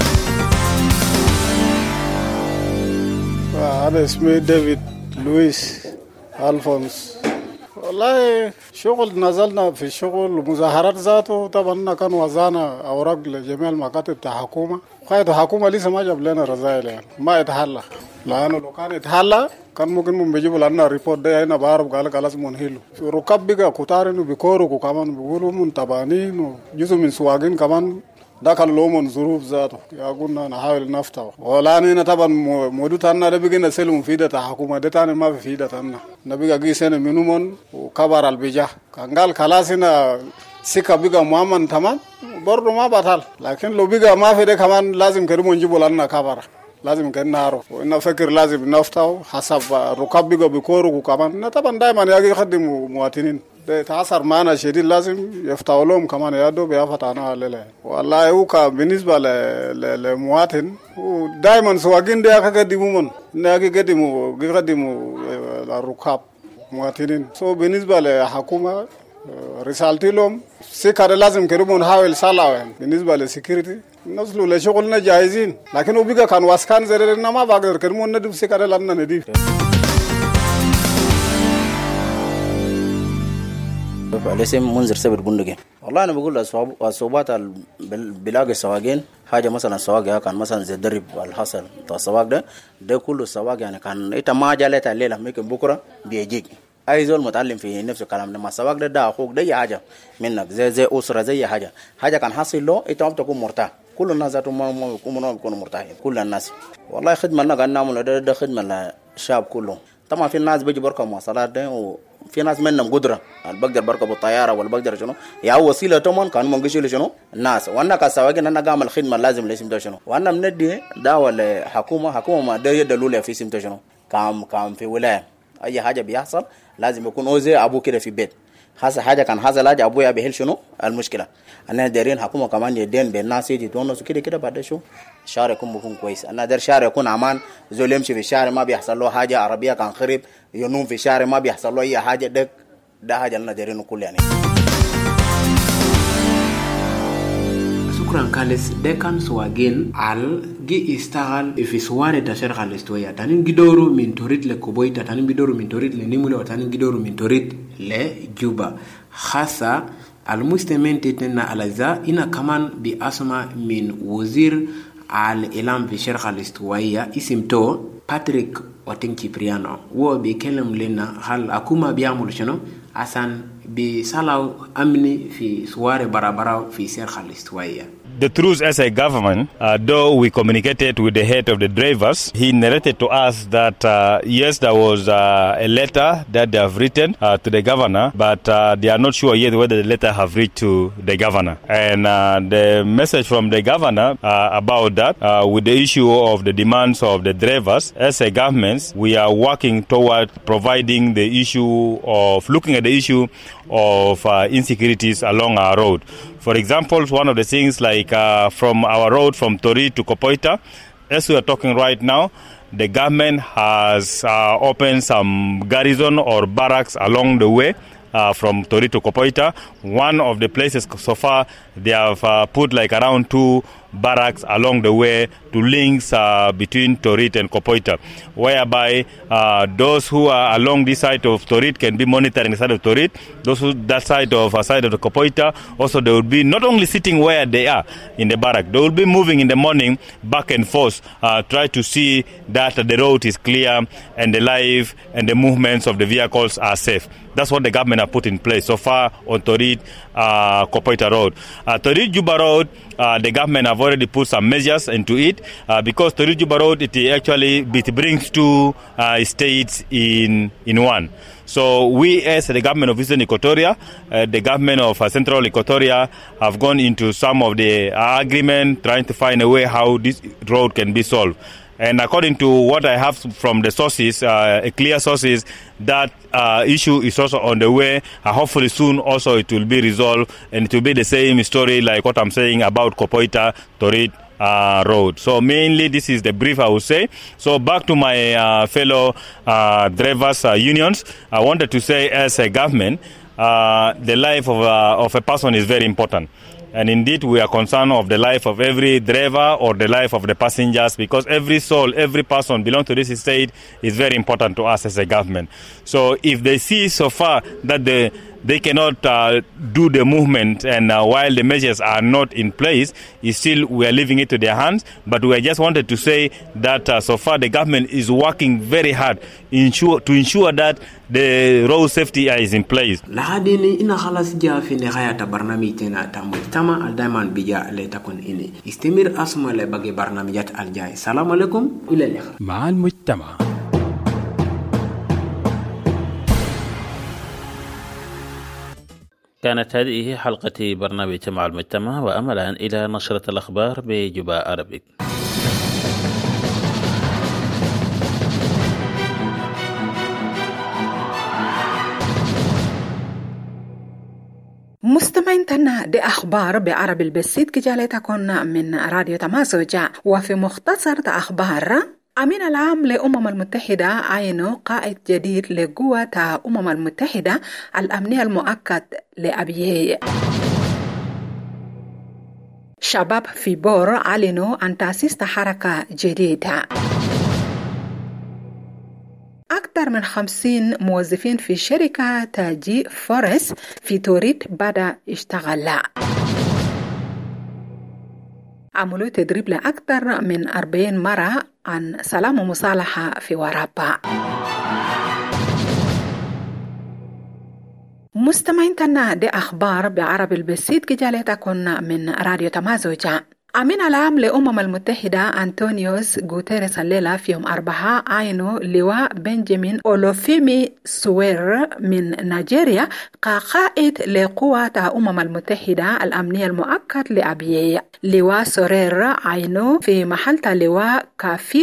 أنا اسمي ديفيد لويس ألفونس. والله شغل نزلنا في الشغل مظاهرات ذاته طبعا كان وزانا أوراق لجميع المكاتب تاع حكومة قاعد الحكومة لسه ما جاب لنا رسائل يعني ما يتحلى لأنه لو كان يتحلى كان ممكن من بيجيبوا لنا ريبورت ده هنا بعرف قال خلاص منهيلو ركاب بقى كتارين وبيكوروا وكمان بيقولوا من تبانين وجزء من سواقين كمان ده كان لهم ظروف ذاته يا قلنا نحاول نفتح ولا أنا طبعا مودو أنا ده بيجي نسلم مفيدة الحكومة ده تاني ما في فيدة أنا نبي جي سنة منهم وكبر البيجا كان قال خلاص هنا سكة بيجا مؤمن تمام برضو ما بطل لكن لو بيجا ما في ده كمان لازم كريم نجيبه لنا كبر لازم كنا نعرف وإن فكر لازم نفتح حسب ركاب بيجا بيكوروا وكمان طبعا دائما يجي يخدم مواطنين ده تعصر معنا شديد لازم يفتحوا لهم كمان يدو بيفتحنا لله والله هو بالنسبة للمواطن ودائما سواقين ده يقدموا من ناقي يقدموا يقدموا الركاب مواطنين سو بالنسبة للحكومة رسالتي لهم سكر لازم كريمون نحاول صلاة بالنسبة للسكيورتي نصلوا لشغلنا جاهزين لكن وبيجا كان واسكان زرنا ما بقدر كريمون ندب سكر لنا نديف. الاسم منذر سبت بندقي والله انا بقول الصعوبات بلاقي السواقين حاجه مثلا السواق كان مثلا زي الدرب الحصل بتاع السواق ده ده كله السواق يعني كان انت ما جالت الليله ممكن بكره بيجيك اي زول متعلم في نفس الكلام لما السواق ده ده اخوك ده حاجه منك زي زي اسره زي حاجه حاجه كان حاصل له انت ما بتكون مرتاح كل الناس ذاتهم ما بيكونوا بيكونوا مرتاحين كل الناس والله خدمه لنا قاعد نعمل ده, ده خدمه للشعب كله طبعا في الناس بيجي بركب مواصلات ده وفي ناس منهم قدره اللي بقدر بركب الطياره ولا بقدر شنو يا وسيله طبعا كان ممكن يشيل شنو الناس وانا كسواقين انا قام الخدمه لازم لازم ده شنو وانا بندي دعوه للحكومه حكومه ما ده يدلوا في اسم شنو كام كام في ولايه اي حاجه بيحصل لازم يكون اوزي ابو كده في بيت حاجه حاجه كان حصل حاجه ابويا بيحل شنو المشكله انا دايرين حكومه كمان يدين بالناس يجي تونس كده كده بعد شو الشارع يكون بكون كويس انا داير شارع يكون امان زول يمشي في الشارع ما بيحصل له حاجه عربيه كان خرب ينوم في الشارع ما بيحصل له اي حاجه ده ده حاجه لنا دايرينه كل يعني. شكرا كالس دكان سواجين على جي يشتغل في سواري تشرح الاستوية تانين جدورو من توريد لكوبويتا تانين جدورو من توريد لنيمولا وتانين جدورو من توريد لجوبا خاصة المستمعين تتنا على ذا إنا كمان بأسماء من وزير الإعلام في شرح الاستوائية اسمه باتريك واتين كيبريانو هو بيكلم لنا هل أكوما بيعمل شنو عشان بيصلوا أمني في سواري برابرة في شرح الاستوائية. The truth as a government, uh, though we communicated with the head of the drivers, he narrated to us that uh, yes, there was uh, a letter that they have written uh, to the governor, but uh, they are not sure yet whether the letter have reached to the governor. And uh, the message from the governor uh, about that, uh, with the issue of the demands of the drivers, as a government, we are working toward providing the issue of looking at the issue of uh, insecurities along our road. For example, one of the things like uh, from our road from Tori to Kopoita, as we are talking right now, the government has uh, opened some garrison or barracks along the way uh, from Tori to Kopoita. One of the places so far, they have uh, put like around two barracks along the way to links uh, between Torit and Kopoita, whereby uh, those who are along this side of Torit can be monitoring the side of Torit. Those who that side of uh, side of the Kopoita, also they will be not only sitting where they are in the barrack, they will be moving in the morning back and forth, uh, try to see that the road is clear and the life and the movements of the vehicles are safe. That's what the government have put in place so far on Torit uh, Kopoita Road. Uh, Torit Juba Road, uh, the government have already put some measures into it uh, because Torit Juba Road, it actually it brings two uh, states in in one. So we, as the government of Eastern Equatoria, uh, the government of uh, Central Equatoria, have gone into some of the uh, agreement, trying to find a way how this road can be solved. And according to what I have from the sources, uh, clear sources, that uh, issue is also on the way. Uh, hopefully soon also it will be resolved, and it will be the same story like what I'm saying about Kopoita, Torit uh, Road. So mainly this is the brief I would say. So back to my uh, fellow uh, drivers uh, unions, I wanted to say as a government, uh, the life of, uh, of a person is very important. And indeed, we are concerned of the life of every driver or the life of the passengers, because every soul, every person belong to this state is very important to us as a government. So if they see so far that the they cannot uh, do the movement, and uh, while the measures are not in place, is still we are leaving it to their hands. But we just wanted to say that uh, so far the government is working very hard ensure, to ensure that the road safety is in place. لهذه إن خلاص جاء في نهاية برنامجنا تمجتمع دائما بيجا لتكون إني استمر أسمع لبقي برنامجات الجاي. السلام عليكم إلى اللقاء مع المجتمع. كانت هذه حلقة برنامج مع المجتمع، وأملا إلى نشرة الأخبار بجباء عربي. مستمعين تنا دي أخبار بعربي البسيط كجالتكن من راديو تماسوجا. وفي مختصر أخبار، أمين العام لأمم المتحدة عينه قائد جديد لقوة أمم المتحدة الأمنية المؤقت لأبيهي. شباب في بور أعلنوا عن تأسيس حركة جديدة. أكثر من خمسين موظفين في شركة تاجي فورس في توريت بدأ اشتغل. عملوا تدريب لأكثر من أربعين مرة عن سلام ومصالحة في ورابا. مستمعين تنا دي أخبار بعربي البسيط كجالتكن من راديو تمازوجا. أمين العام لأمم المتحدة أنطونيوس غوتيريس الليلة في يوم أربعاء عينوا لواء بنجامين أولوفيمي سوير من نيجيريا كقائد لقوة أمم المتحدة الأمنية المؤقت لأبيهي. لواء سورير عينوا في محل لواء كافيلو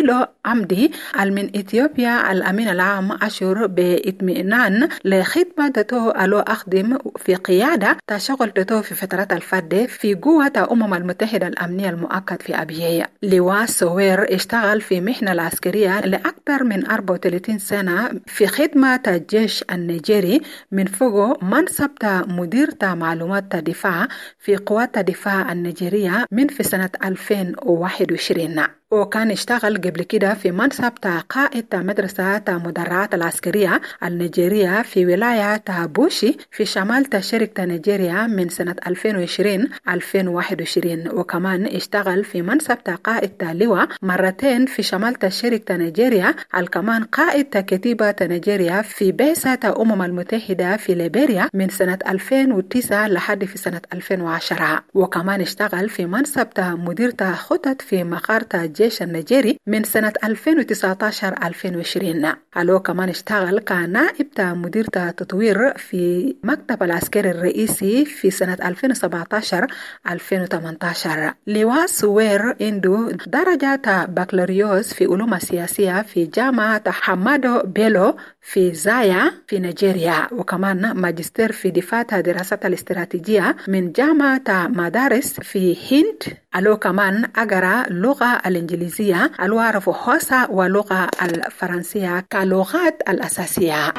عمدي من إثيوبيا الأمين العام أشعر باطمئنان لخدمة تتو ألو أخدم في قيادة تشغل تتو في فترات الفادة في قوة أمم المتحدة الأمنية المؤقت في أبيية. لواء سوير اشتغل في محنة العسكرية لأكثر من أربعة وثلاثين سنة في خدمة الجيش النيجيري من فوق منصب مدير معلومات الدفاع في قوات الدفاع النيجيرية من في سنة ألفين وواحد وعشرين. وكان اشتغل قبل كده في منصب قائد مدرسة مدرعات العسكرية النيجيرية في ولاية بوشي في شمال شركة نيجيريا من سنة ألفين وعشرين ألفين وواحد وعشرين. وكمان اشتغل في منصب قائد لواء مرتين في شمال شركة نيجيريا الكمان قائد كتيبة نيجيريا في بعثة أمم المتحدة في ليبيريا من سنة ألفين وتسعة لحد في سنة ألفين وعشرة. وكمان اشتغل في منصب مدير خطط في مقر الجيش النيجيري من سنة ألفين وتسعة عشر ألفين وعشرين. ألو كمان اشتغل كنائب مدير تطوير في مكتب العسكري الرئيسي في سنة ألفين وسبعة عشر ألفين وثمانية عشر. لواء سوير عنده درجة بكالوريوس في علوم السياسية في جامعة حمادو بيلو في زايا في نيجيريا. وكمان ماجستير في دفاع دراسات الاستراتيجية من جامعة مدارس في هند. ألو كمان أقرأ اللغة الإنجليزية الوعرف حوسة واللغة الفرنسية كلغات الأساسية.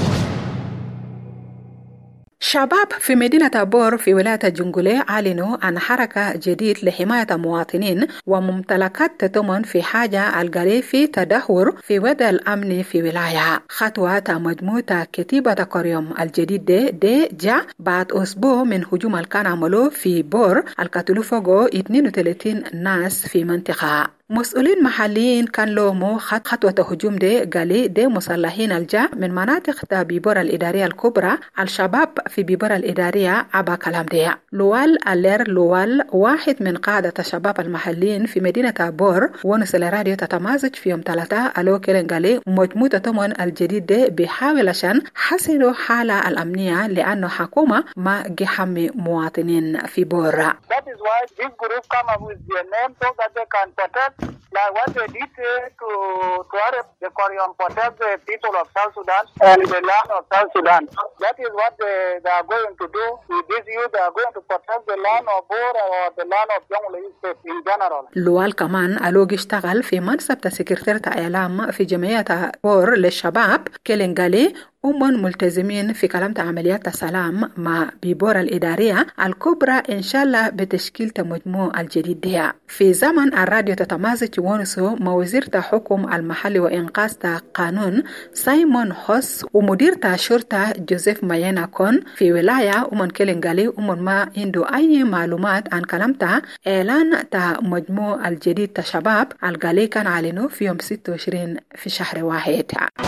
شباب في مدينة بور في ولاية الجنجولي أعلنوا عن حركة جديد لحماية مواطنين وممتلكات تتمن في حاجة القليل في تدهور في وضع الأمن في ولاية. خطوة مجموعة كتيبة قريم الجديد دي, دي جاء بعد أسبوع من هجوم الكان عملوه في بور القتلوا فوقه اثنين وثلاثين ناس في منطقة. مسؤولين محليين كان لومو خطوة هجوم دي قالي دي مسلحين الجاء من مناطق بيبورا الإدارية الكبرى. الشباب في بيبورا الإدارية عبا كلام دي. لوال ألير لوال واحد من قادة الشباب المحليين في مدينة بور ونسل راديو تتمازج في يوم ثلاثة ألو كيلن قالي مجموعة تمن الجديد دي بيحاول عشان حسنوا حالة الأمنية لأنه حكومة ما جحمي مواطنين في بور. That is why this group come up with their name so that they can protect like what they did to to Arab, they can protect the people of South Sudan and the land of South Sudan. That is what they, they are going to do with this youth. They are going to protect the land of Bor or the land of Jonglei State in general. لوال كمان ألوج اشتغل في منصب سكرتيرة إعلام في جمعية بور للشباب كيلنغالي أمم ملتزمين في كلام عمليات السلام مع بيبورا الإدارية الكبرى إن شاء الله بتشكيل مجموع الجديد دي. في زمن الراديو تتمازج ونسو موزير حكم المحلي وإنقاذ قانون سايمون هوس ومدير شرطة جوزيف ماينا كون في ولاية أمم كيلنغالي أمم ما عنده أي معلومات عن كلامتها إعلان تا مجموع الجديد تشباب الغالي كان علنو في يوم ستة وعشرين في شهر واحد.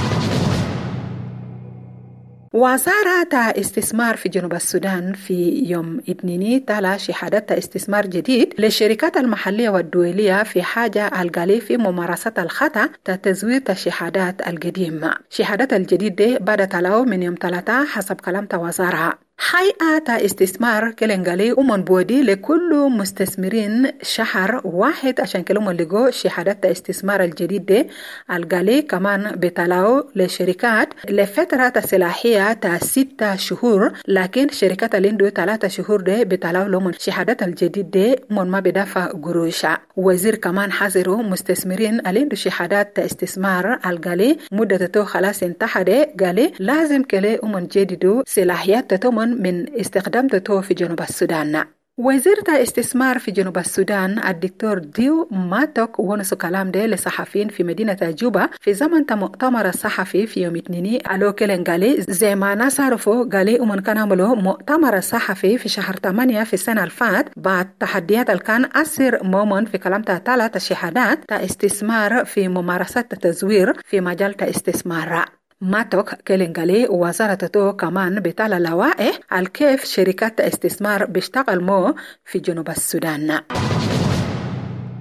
وزارة استثمار في جنوب السودان في يوم اثنين تلا شهادة استثمار جديد للشركات المحلية والدولية في حاجة الغالي في ممارسة الخطأ تزوير الشهادات القديمة. شهادة الجديد دي بدأت له من يوم ثلاثة حسب كلام وزارة. هيئة استثمار كيلنغالي ومن بودي لكل مستثمرين شهر واحد عشان كلهم لقوا شهادات استثمار الجديد دي الغالي كمان بتلاو لشركات لفترة صلاحية تا ستة شهور لكن شركات اللي ثلاثة شهور دي بتلاو لهم شهادات الجديد دي من ما بدافع قروشة. وزير كمان حذروا مستثمرين اللي عنده شهادات استثمار الغالي مدة تو خلاص انتهت قالي لازم كلي ومن جديدو صلاحيات تتمن من استخدام تتو في جنوب السودان. وزير استثمار في جنوب السودان الدكتور ديو ماتوك ونسو كلام ده لصحفيين في مدينة جوبا في زمن مؤتمر الصحفي في يوم اثنين ألو كيلن قالي زي ما ناس عرفوا قالي ومن كان عملوا مؤتمر الصحفي في شهر ثمانية في السنة الفات بعد تحديات الكان أسر مومن في كلام ثلاثة شهادات تا استثمار في ممارسة التزوير في مجال استثمار. ماتوك كيلنغالي وزارة تو كمان بتاع لوائح على كيف شركات استثمار بيشتغل مو في جنوب السودان.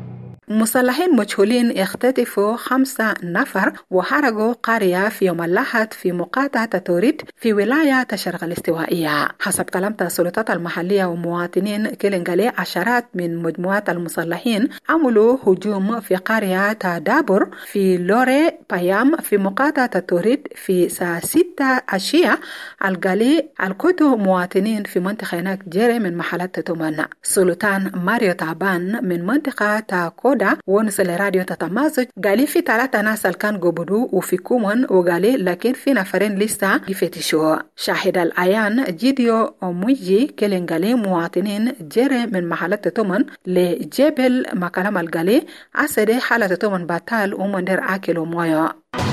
مسلحين مجهولين اختطفوا خمسة نفر وحرقوا قرية في يوم الأحد في مقاطعة توريد في ولاية الشرق الاستوائية. حسب كلام السلطات المحلية ومواطنين كيلنغالي، عشرات من مجموعات المسلحين عملوا هجوم في قرية دابور في لوري بايام في مقاطعة توريد في ساعة ستة عشية. القالي الكتو مواطنين في منطقة هناك جري من محلات تتمنى. سلطان ماريو تابان من منطقة تاكودا ونسل راديو تتمازج قالي في ثلاثة ناس كان قبضوا وفي كومن، وقالي لكن في نفرين لسه يفتشوا. شاهد العيان جيديو أمويجي كيلنغالي مواطنين جري من محلات تتمن لجبل مكالم القالي أسدي حالة تتمن باتال ومندر آكل ومويا.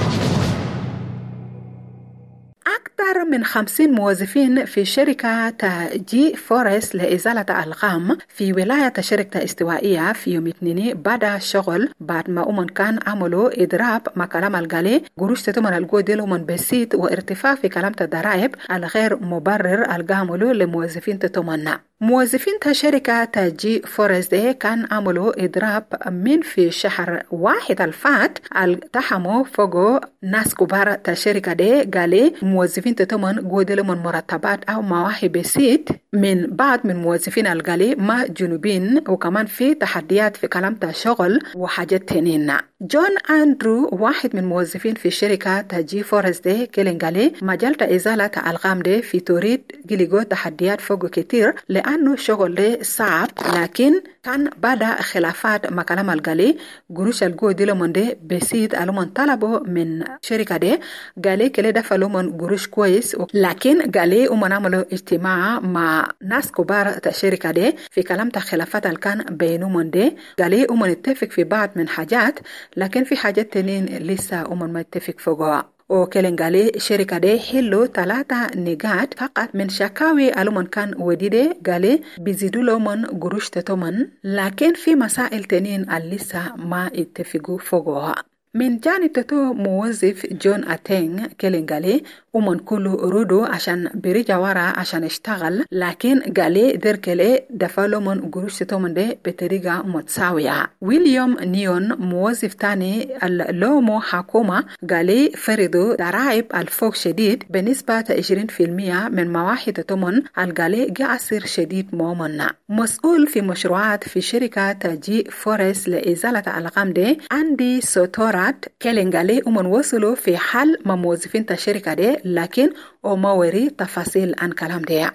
أكثر من خمسين موظفين في شركة جي فورست لإزالة الغام في ولاية شركة استوائية في يوم اثنين بدأ شغل بعد ما أمن كان عملوا إضراب مكالم القالي قروش تتمن القودل ومن بسيط وارتفاع في كلام الضرائب الغير مبرر القاملوا لموظفين تتمنى. موظفين شركة جي فورست دي كان عملوا إضراب من في شهر واحد الفات التحموا فوقو ناس كبار شركة دي قالي موظفين تتمن قودلوا من مرتبات أو مواهب بسيط من بعض من موظفين القالي ما جنوبين، وكمان في تحديات في كلام شغل وحاجات تنين. جون أندرو واحد من موظفين في شركة جي فورست دي كيلنغالي مجال إزالة الغام دي في توريد قلقوا تحديات فوق كتير لأنه شغل دي صعب، لكن كان بدأ خلافات مع كلام القالي قروش القودلوا من دي بسيط ألومن طلبوا من شركة دي قالي كلي دفلوا من قروش كويس، لكن قالي ومن عملوا اجتماع مع ناس كبار الشركة دي في كلام تخلافات اللي كان بينهم من دي قالي ومن اتفق في بعض من حاجات، لكن في حاجات تانيين لسه ومن ما اتفق فوقها. وكيلنغالي شركة دي حلو ثلاثة نقاط فقط من شكاوي ألومن كان وديدي قالي بيزيدوا لهم قروش تتمن، لكن في مسائل تانيين لسه ما اتفقوا فوقها. من جانب تتو موظف جون أتين كيلنغالي ومن كله رودو عشان برجع ورا عشان اشتغل، لكن قالي دركلي دفعلو من قروش تتومن دي بطريقة متساوية. ويليام نيون موظف تاني اللومو حكومة قالي فرضو ضرائب الفوق شديد بنسبة عشرين بالمئة من مواحد تتومن القالي قاصر شديد مومنا. مسؤول في مشروعات في شركة جي فورست لإزالة الغام دي عندي سوتورات كيلنغالي ومن وصلوا في حل مع موظفين الشركة دي، لكن وموري تفاصيل عن كلام ده.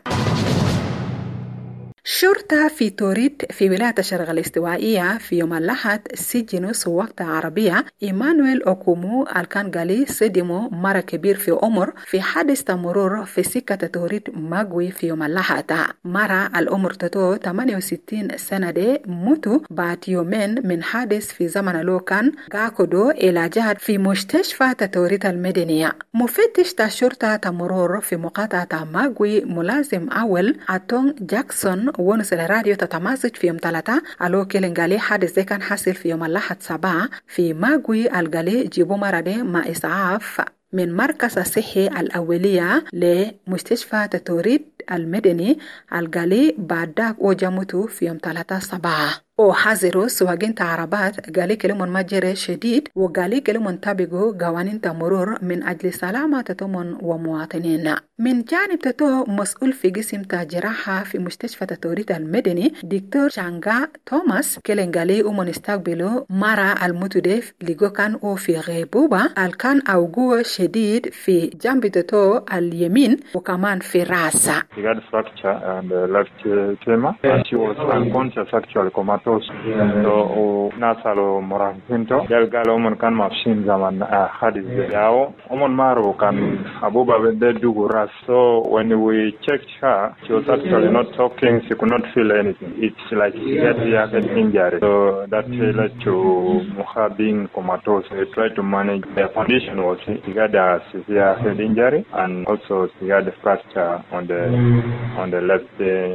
شرطة في توريد في ولاية الشرق الاستوائية في يوم الأحد سجنوا سواق عربية إيمانويل أوكومو الكان قالي سدموا مرة كبير في عمر في حادث مرور في سكة توريد ماغوي في يوم الأحد. مرة العمر تتو ثمانية وستين سنة دي موتوا بعد يومين من حادث في زمن لو كان قاعدوا إلى جهد في مستشفى توريد المدنية. مفتش الشرطة مرور في مقاطعة ماغوي ملازم أول أتون جاكسون ونس الراديو تتماسك في يوم ثلاثة ألو كيلنغالي حادث ده كان حاصل في يوم الأحد سبعة في ماغوي القالي جيبوا مرة مع إسعاف من مركز الصحي الأولية لمستشفى توريد المدني القالي بعد ذاك وجمتوا في يوم ثلاثة سبعة. وحذروا سواقين عربات قالي كلمون مجرى شديد وقالي كلمون تابقوا قوانين تمرور من أجل سلامة تتمن ومواطنين. من جانب تتو مسؤول في قسم جراحة في مستشفى توريد المدني دكتور شانغا توماس كيلنغالي ومن استقبلوا مرة المتودف لقو كان او في غيبوبة الكان أوقوه شديد في جنب تتو اليمين وكمان في راسه. He had fracture and uh, left uh, femur and she was unconscious actually comatose. So nasalo morahinto delgalo mon kan mafshin zaman hadis yao omon maro kan abuba bende dugu ras. So when we checked her she was actually not talking, she could not feel anything. It's like she had a head injury, so that led to her being comatose. We tried to manage the condition. Was she had a severe head injury and also she had a fracture on the on the left uh,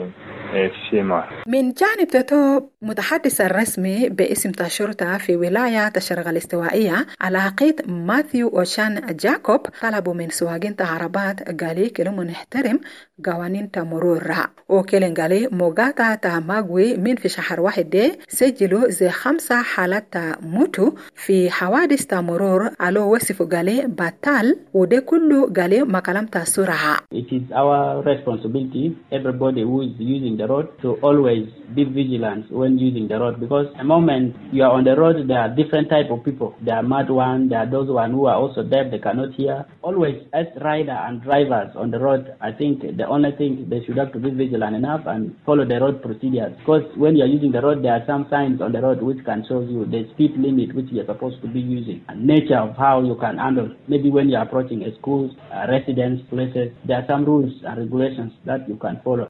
فيما. من جانب تتو متحدث الرسمي باسم الشرطة في ولاية الشرق الاستوائية العقيد ماثيو أوشان جاكوب طلبوا من سواقين عربات قالي كلمة نحترم قوانين تمرور وكلن قالي موقعتا تاماغوي من في شهر واحد دي سجلوا زي خمسة حالات موتوا في حوادث تمرور على وصفوا قالي بطال ودي كله قالي ما كلمتا سرعة. It is our responsibility, everybody who is using the road, to always be vigilant when using the road, because the moment you are on the road, there are different type of people. There are mad ones, there are those one who are also deaf, they cannot hear. Always, as rider and drivers on the road, I think the only thing they should have to be vigilant enough and follow the road procedures. Because when you are using the road, there are some signs on the road which can show you the speed limit which you are supposed to be using, and nature of how you can handle. Maybe when you are approaching a school, a residence, places, there are some rules and regulations that you can follow.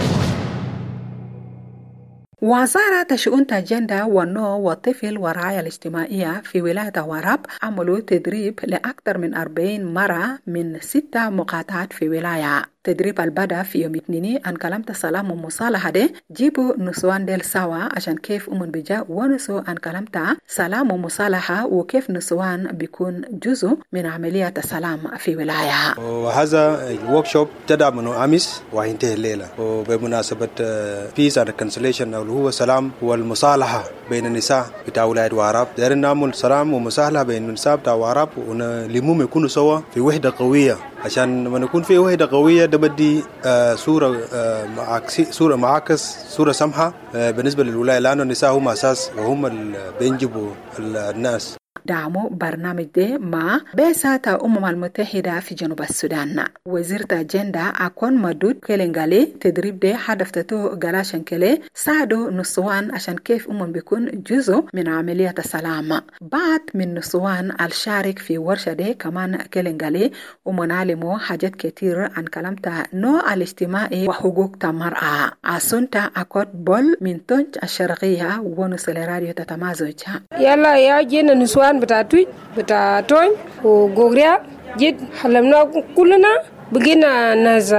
وزارة شؤون الجندة والنوع والطفل والرعاية الاجتماعية في ولاية وراب عملوا تدريب لأكثر من أربعين مرة من ستة مقاطعات في ولاية. تدريب البدا في يوم اثنين أن كلمت سلام ومصالحة دي جيبوا نسوان ديل سوا عشان كيف أمن بجا ونسو أن كلمت سلام ومصالحة وكيف نسوان بيكون جزء من عملية السلام في ولاية. وهذا الوركشوب تدعم منه أمس وينتهي الليلة وبمناسبة peace and reconciliation اللي هو سلام والمصالحة بين النساء بتاع ولاية واراب. دايرين نعمل سلام ومصالحة بين النساء بتاع واراب ونلمهم يكونوا سوا في وحدة قوية. عشان لما نكون في وحدة قوية ده بدي آه صورة آه معاكس صورة معاكس صورة سمحة آه بالنسبة للولاية، لأن النساء هم أساس وهم اللي بينجبوا الناس. دعموا برنامج ده مع بعثة الأمم المتحدة في جنوب السودان. وزيرة الجندة أكون مدود كيلنغالي تدريب ده هدفتو غلاشن كلي ساعدوا نسوان عشان كيف أمم بيكون جزء من عملية السلام. بعد من نسوان الشارك في ورشة ده كمان كيلنغالي ومنعلموا حاجات كتير عن كلامتا نوع الاجتماعي وحقوق المرأة. عسونتا أكون بول من تونج الشرقية ونسل راديو تتمازج. يلا يا جينا نسوان بتاعتوي بتاعتوين وغوريا جد حلمنا كلنا بقينا ناس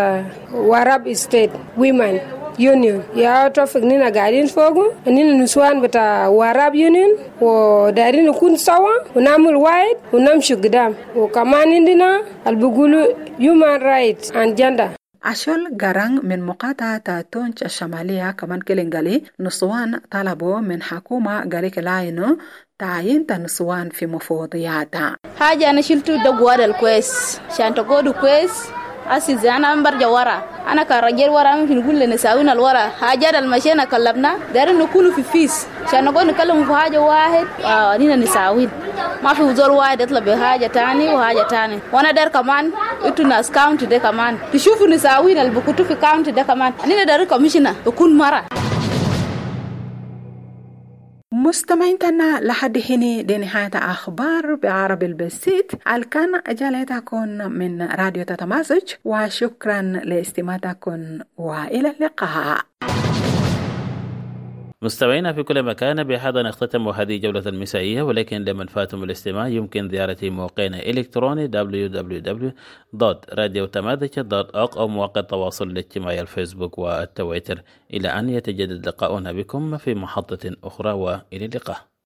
واراب ستيت ويمن يونيون يا توفق نينا قاعدين فوقه نينا نسوان بتاع واراب يونيون ودارين نكون سوا ونعمل وايد ونمشي قدام وكمان عندنا اللي بيقولوا human rights and gender. عشول غران من مقاطعة تونج الشمالية كمان كيلنغالي نسوان طلبوا من حكومة غاريك لاينو تعيين تنسوان في مفوضياتها. حاجة أنا شلتو دقوار الكويس عشان تقودوا كويس أسيز أنا برجع ورا أنا كرجال ورا ممكن نقول لنساوينا الورا حاجة المشينا كلبنا دارين نكونوا في فيس عشان نقول نكلم في حاجة واحد ونينا نساوين ما في وزول واحد يطلب حاجة تاني وحاجة تاني وانا دار كمان إنتوا ناس كاونتي ده كمان تشوفوا نساوين اللي بكتوا في كاونتي ده كمان نينا دار كوميشنر يكون مرة. مستمعين تنا لحد هنا دي نهاية أخبار بعربي البسيط الكان جالتكم من راديو تتمازج وشكرا لاستماعتكم وإلى اللقاء. مستمعينا في كل مكان بهذا نختتم هذه جولة المسائية، ولكن لمن فاتم الاستماع يمكن زيارة موقعنا الإلكتروني دبليو دبليو دبليو دوت راديو تمازج دوت أورج أو مواقع التواصل الاجتماعي الفيسبوك والتويتر. إلى أن يتجدد لقاؤنا بكم في محطة أخرى، وإلى اللقاء.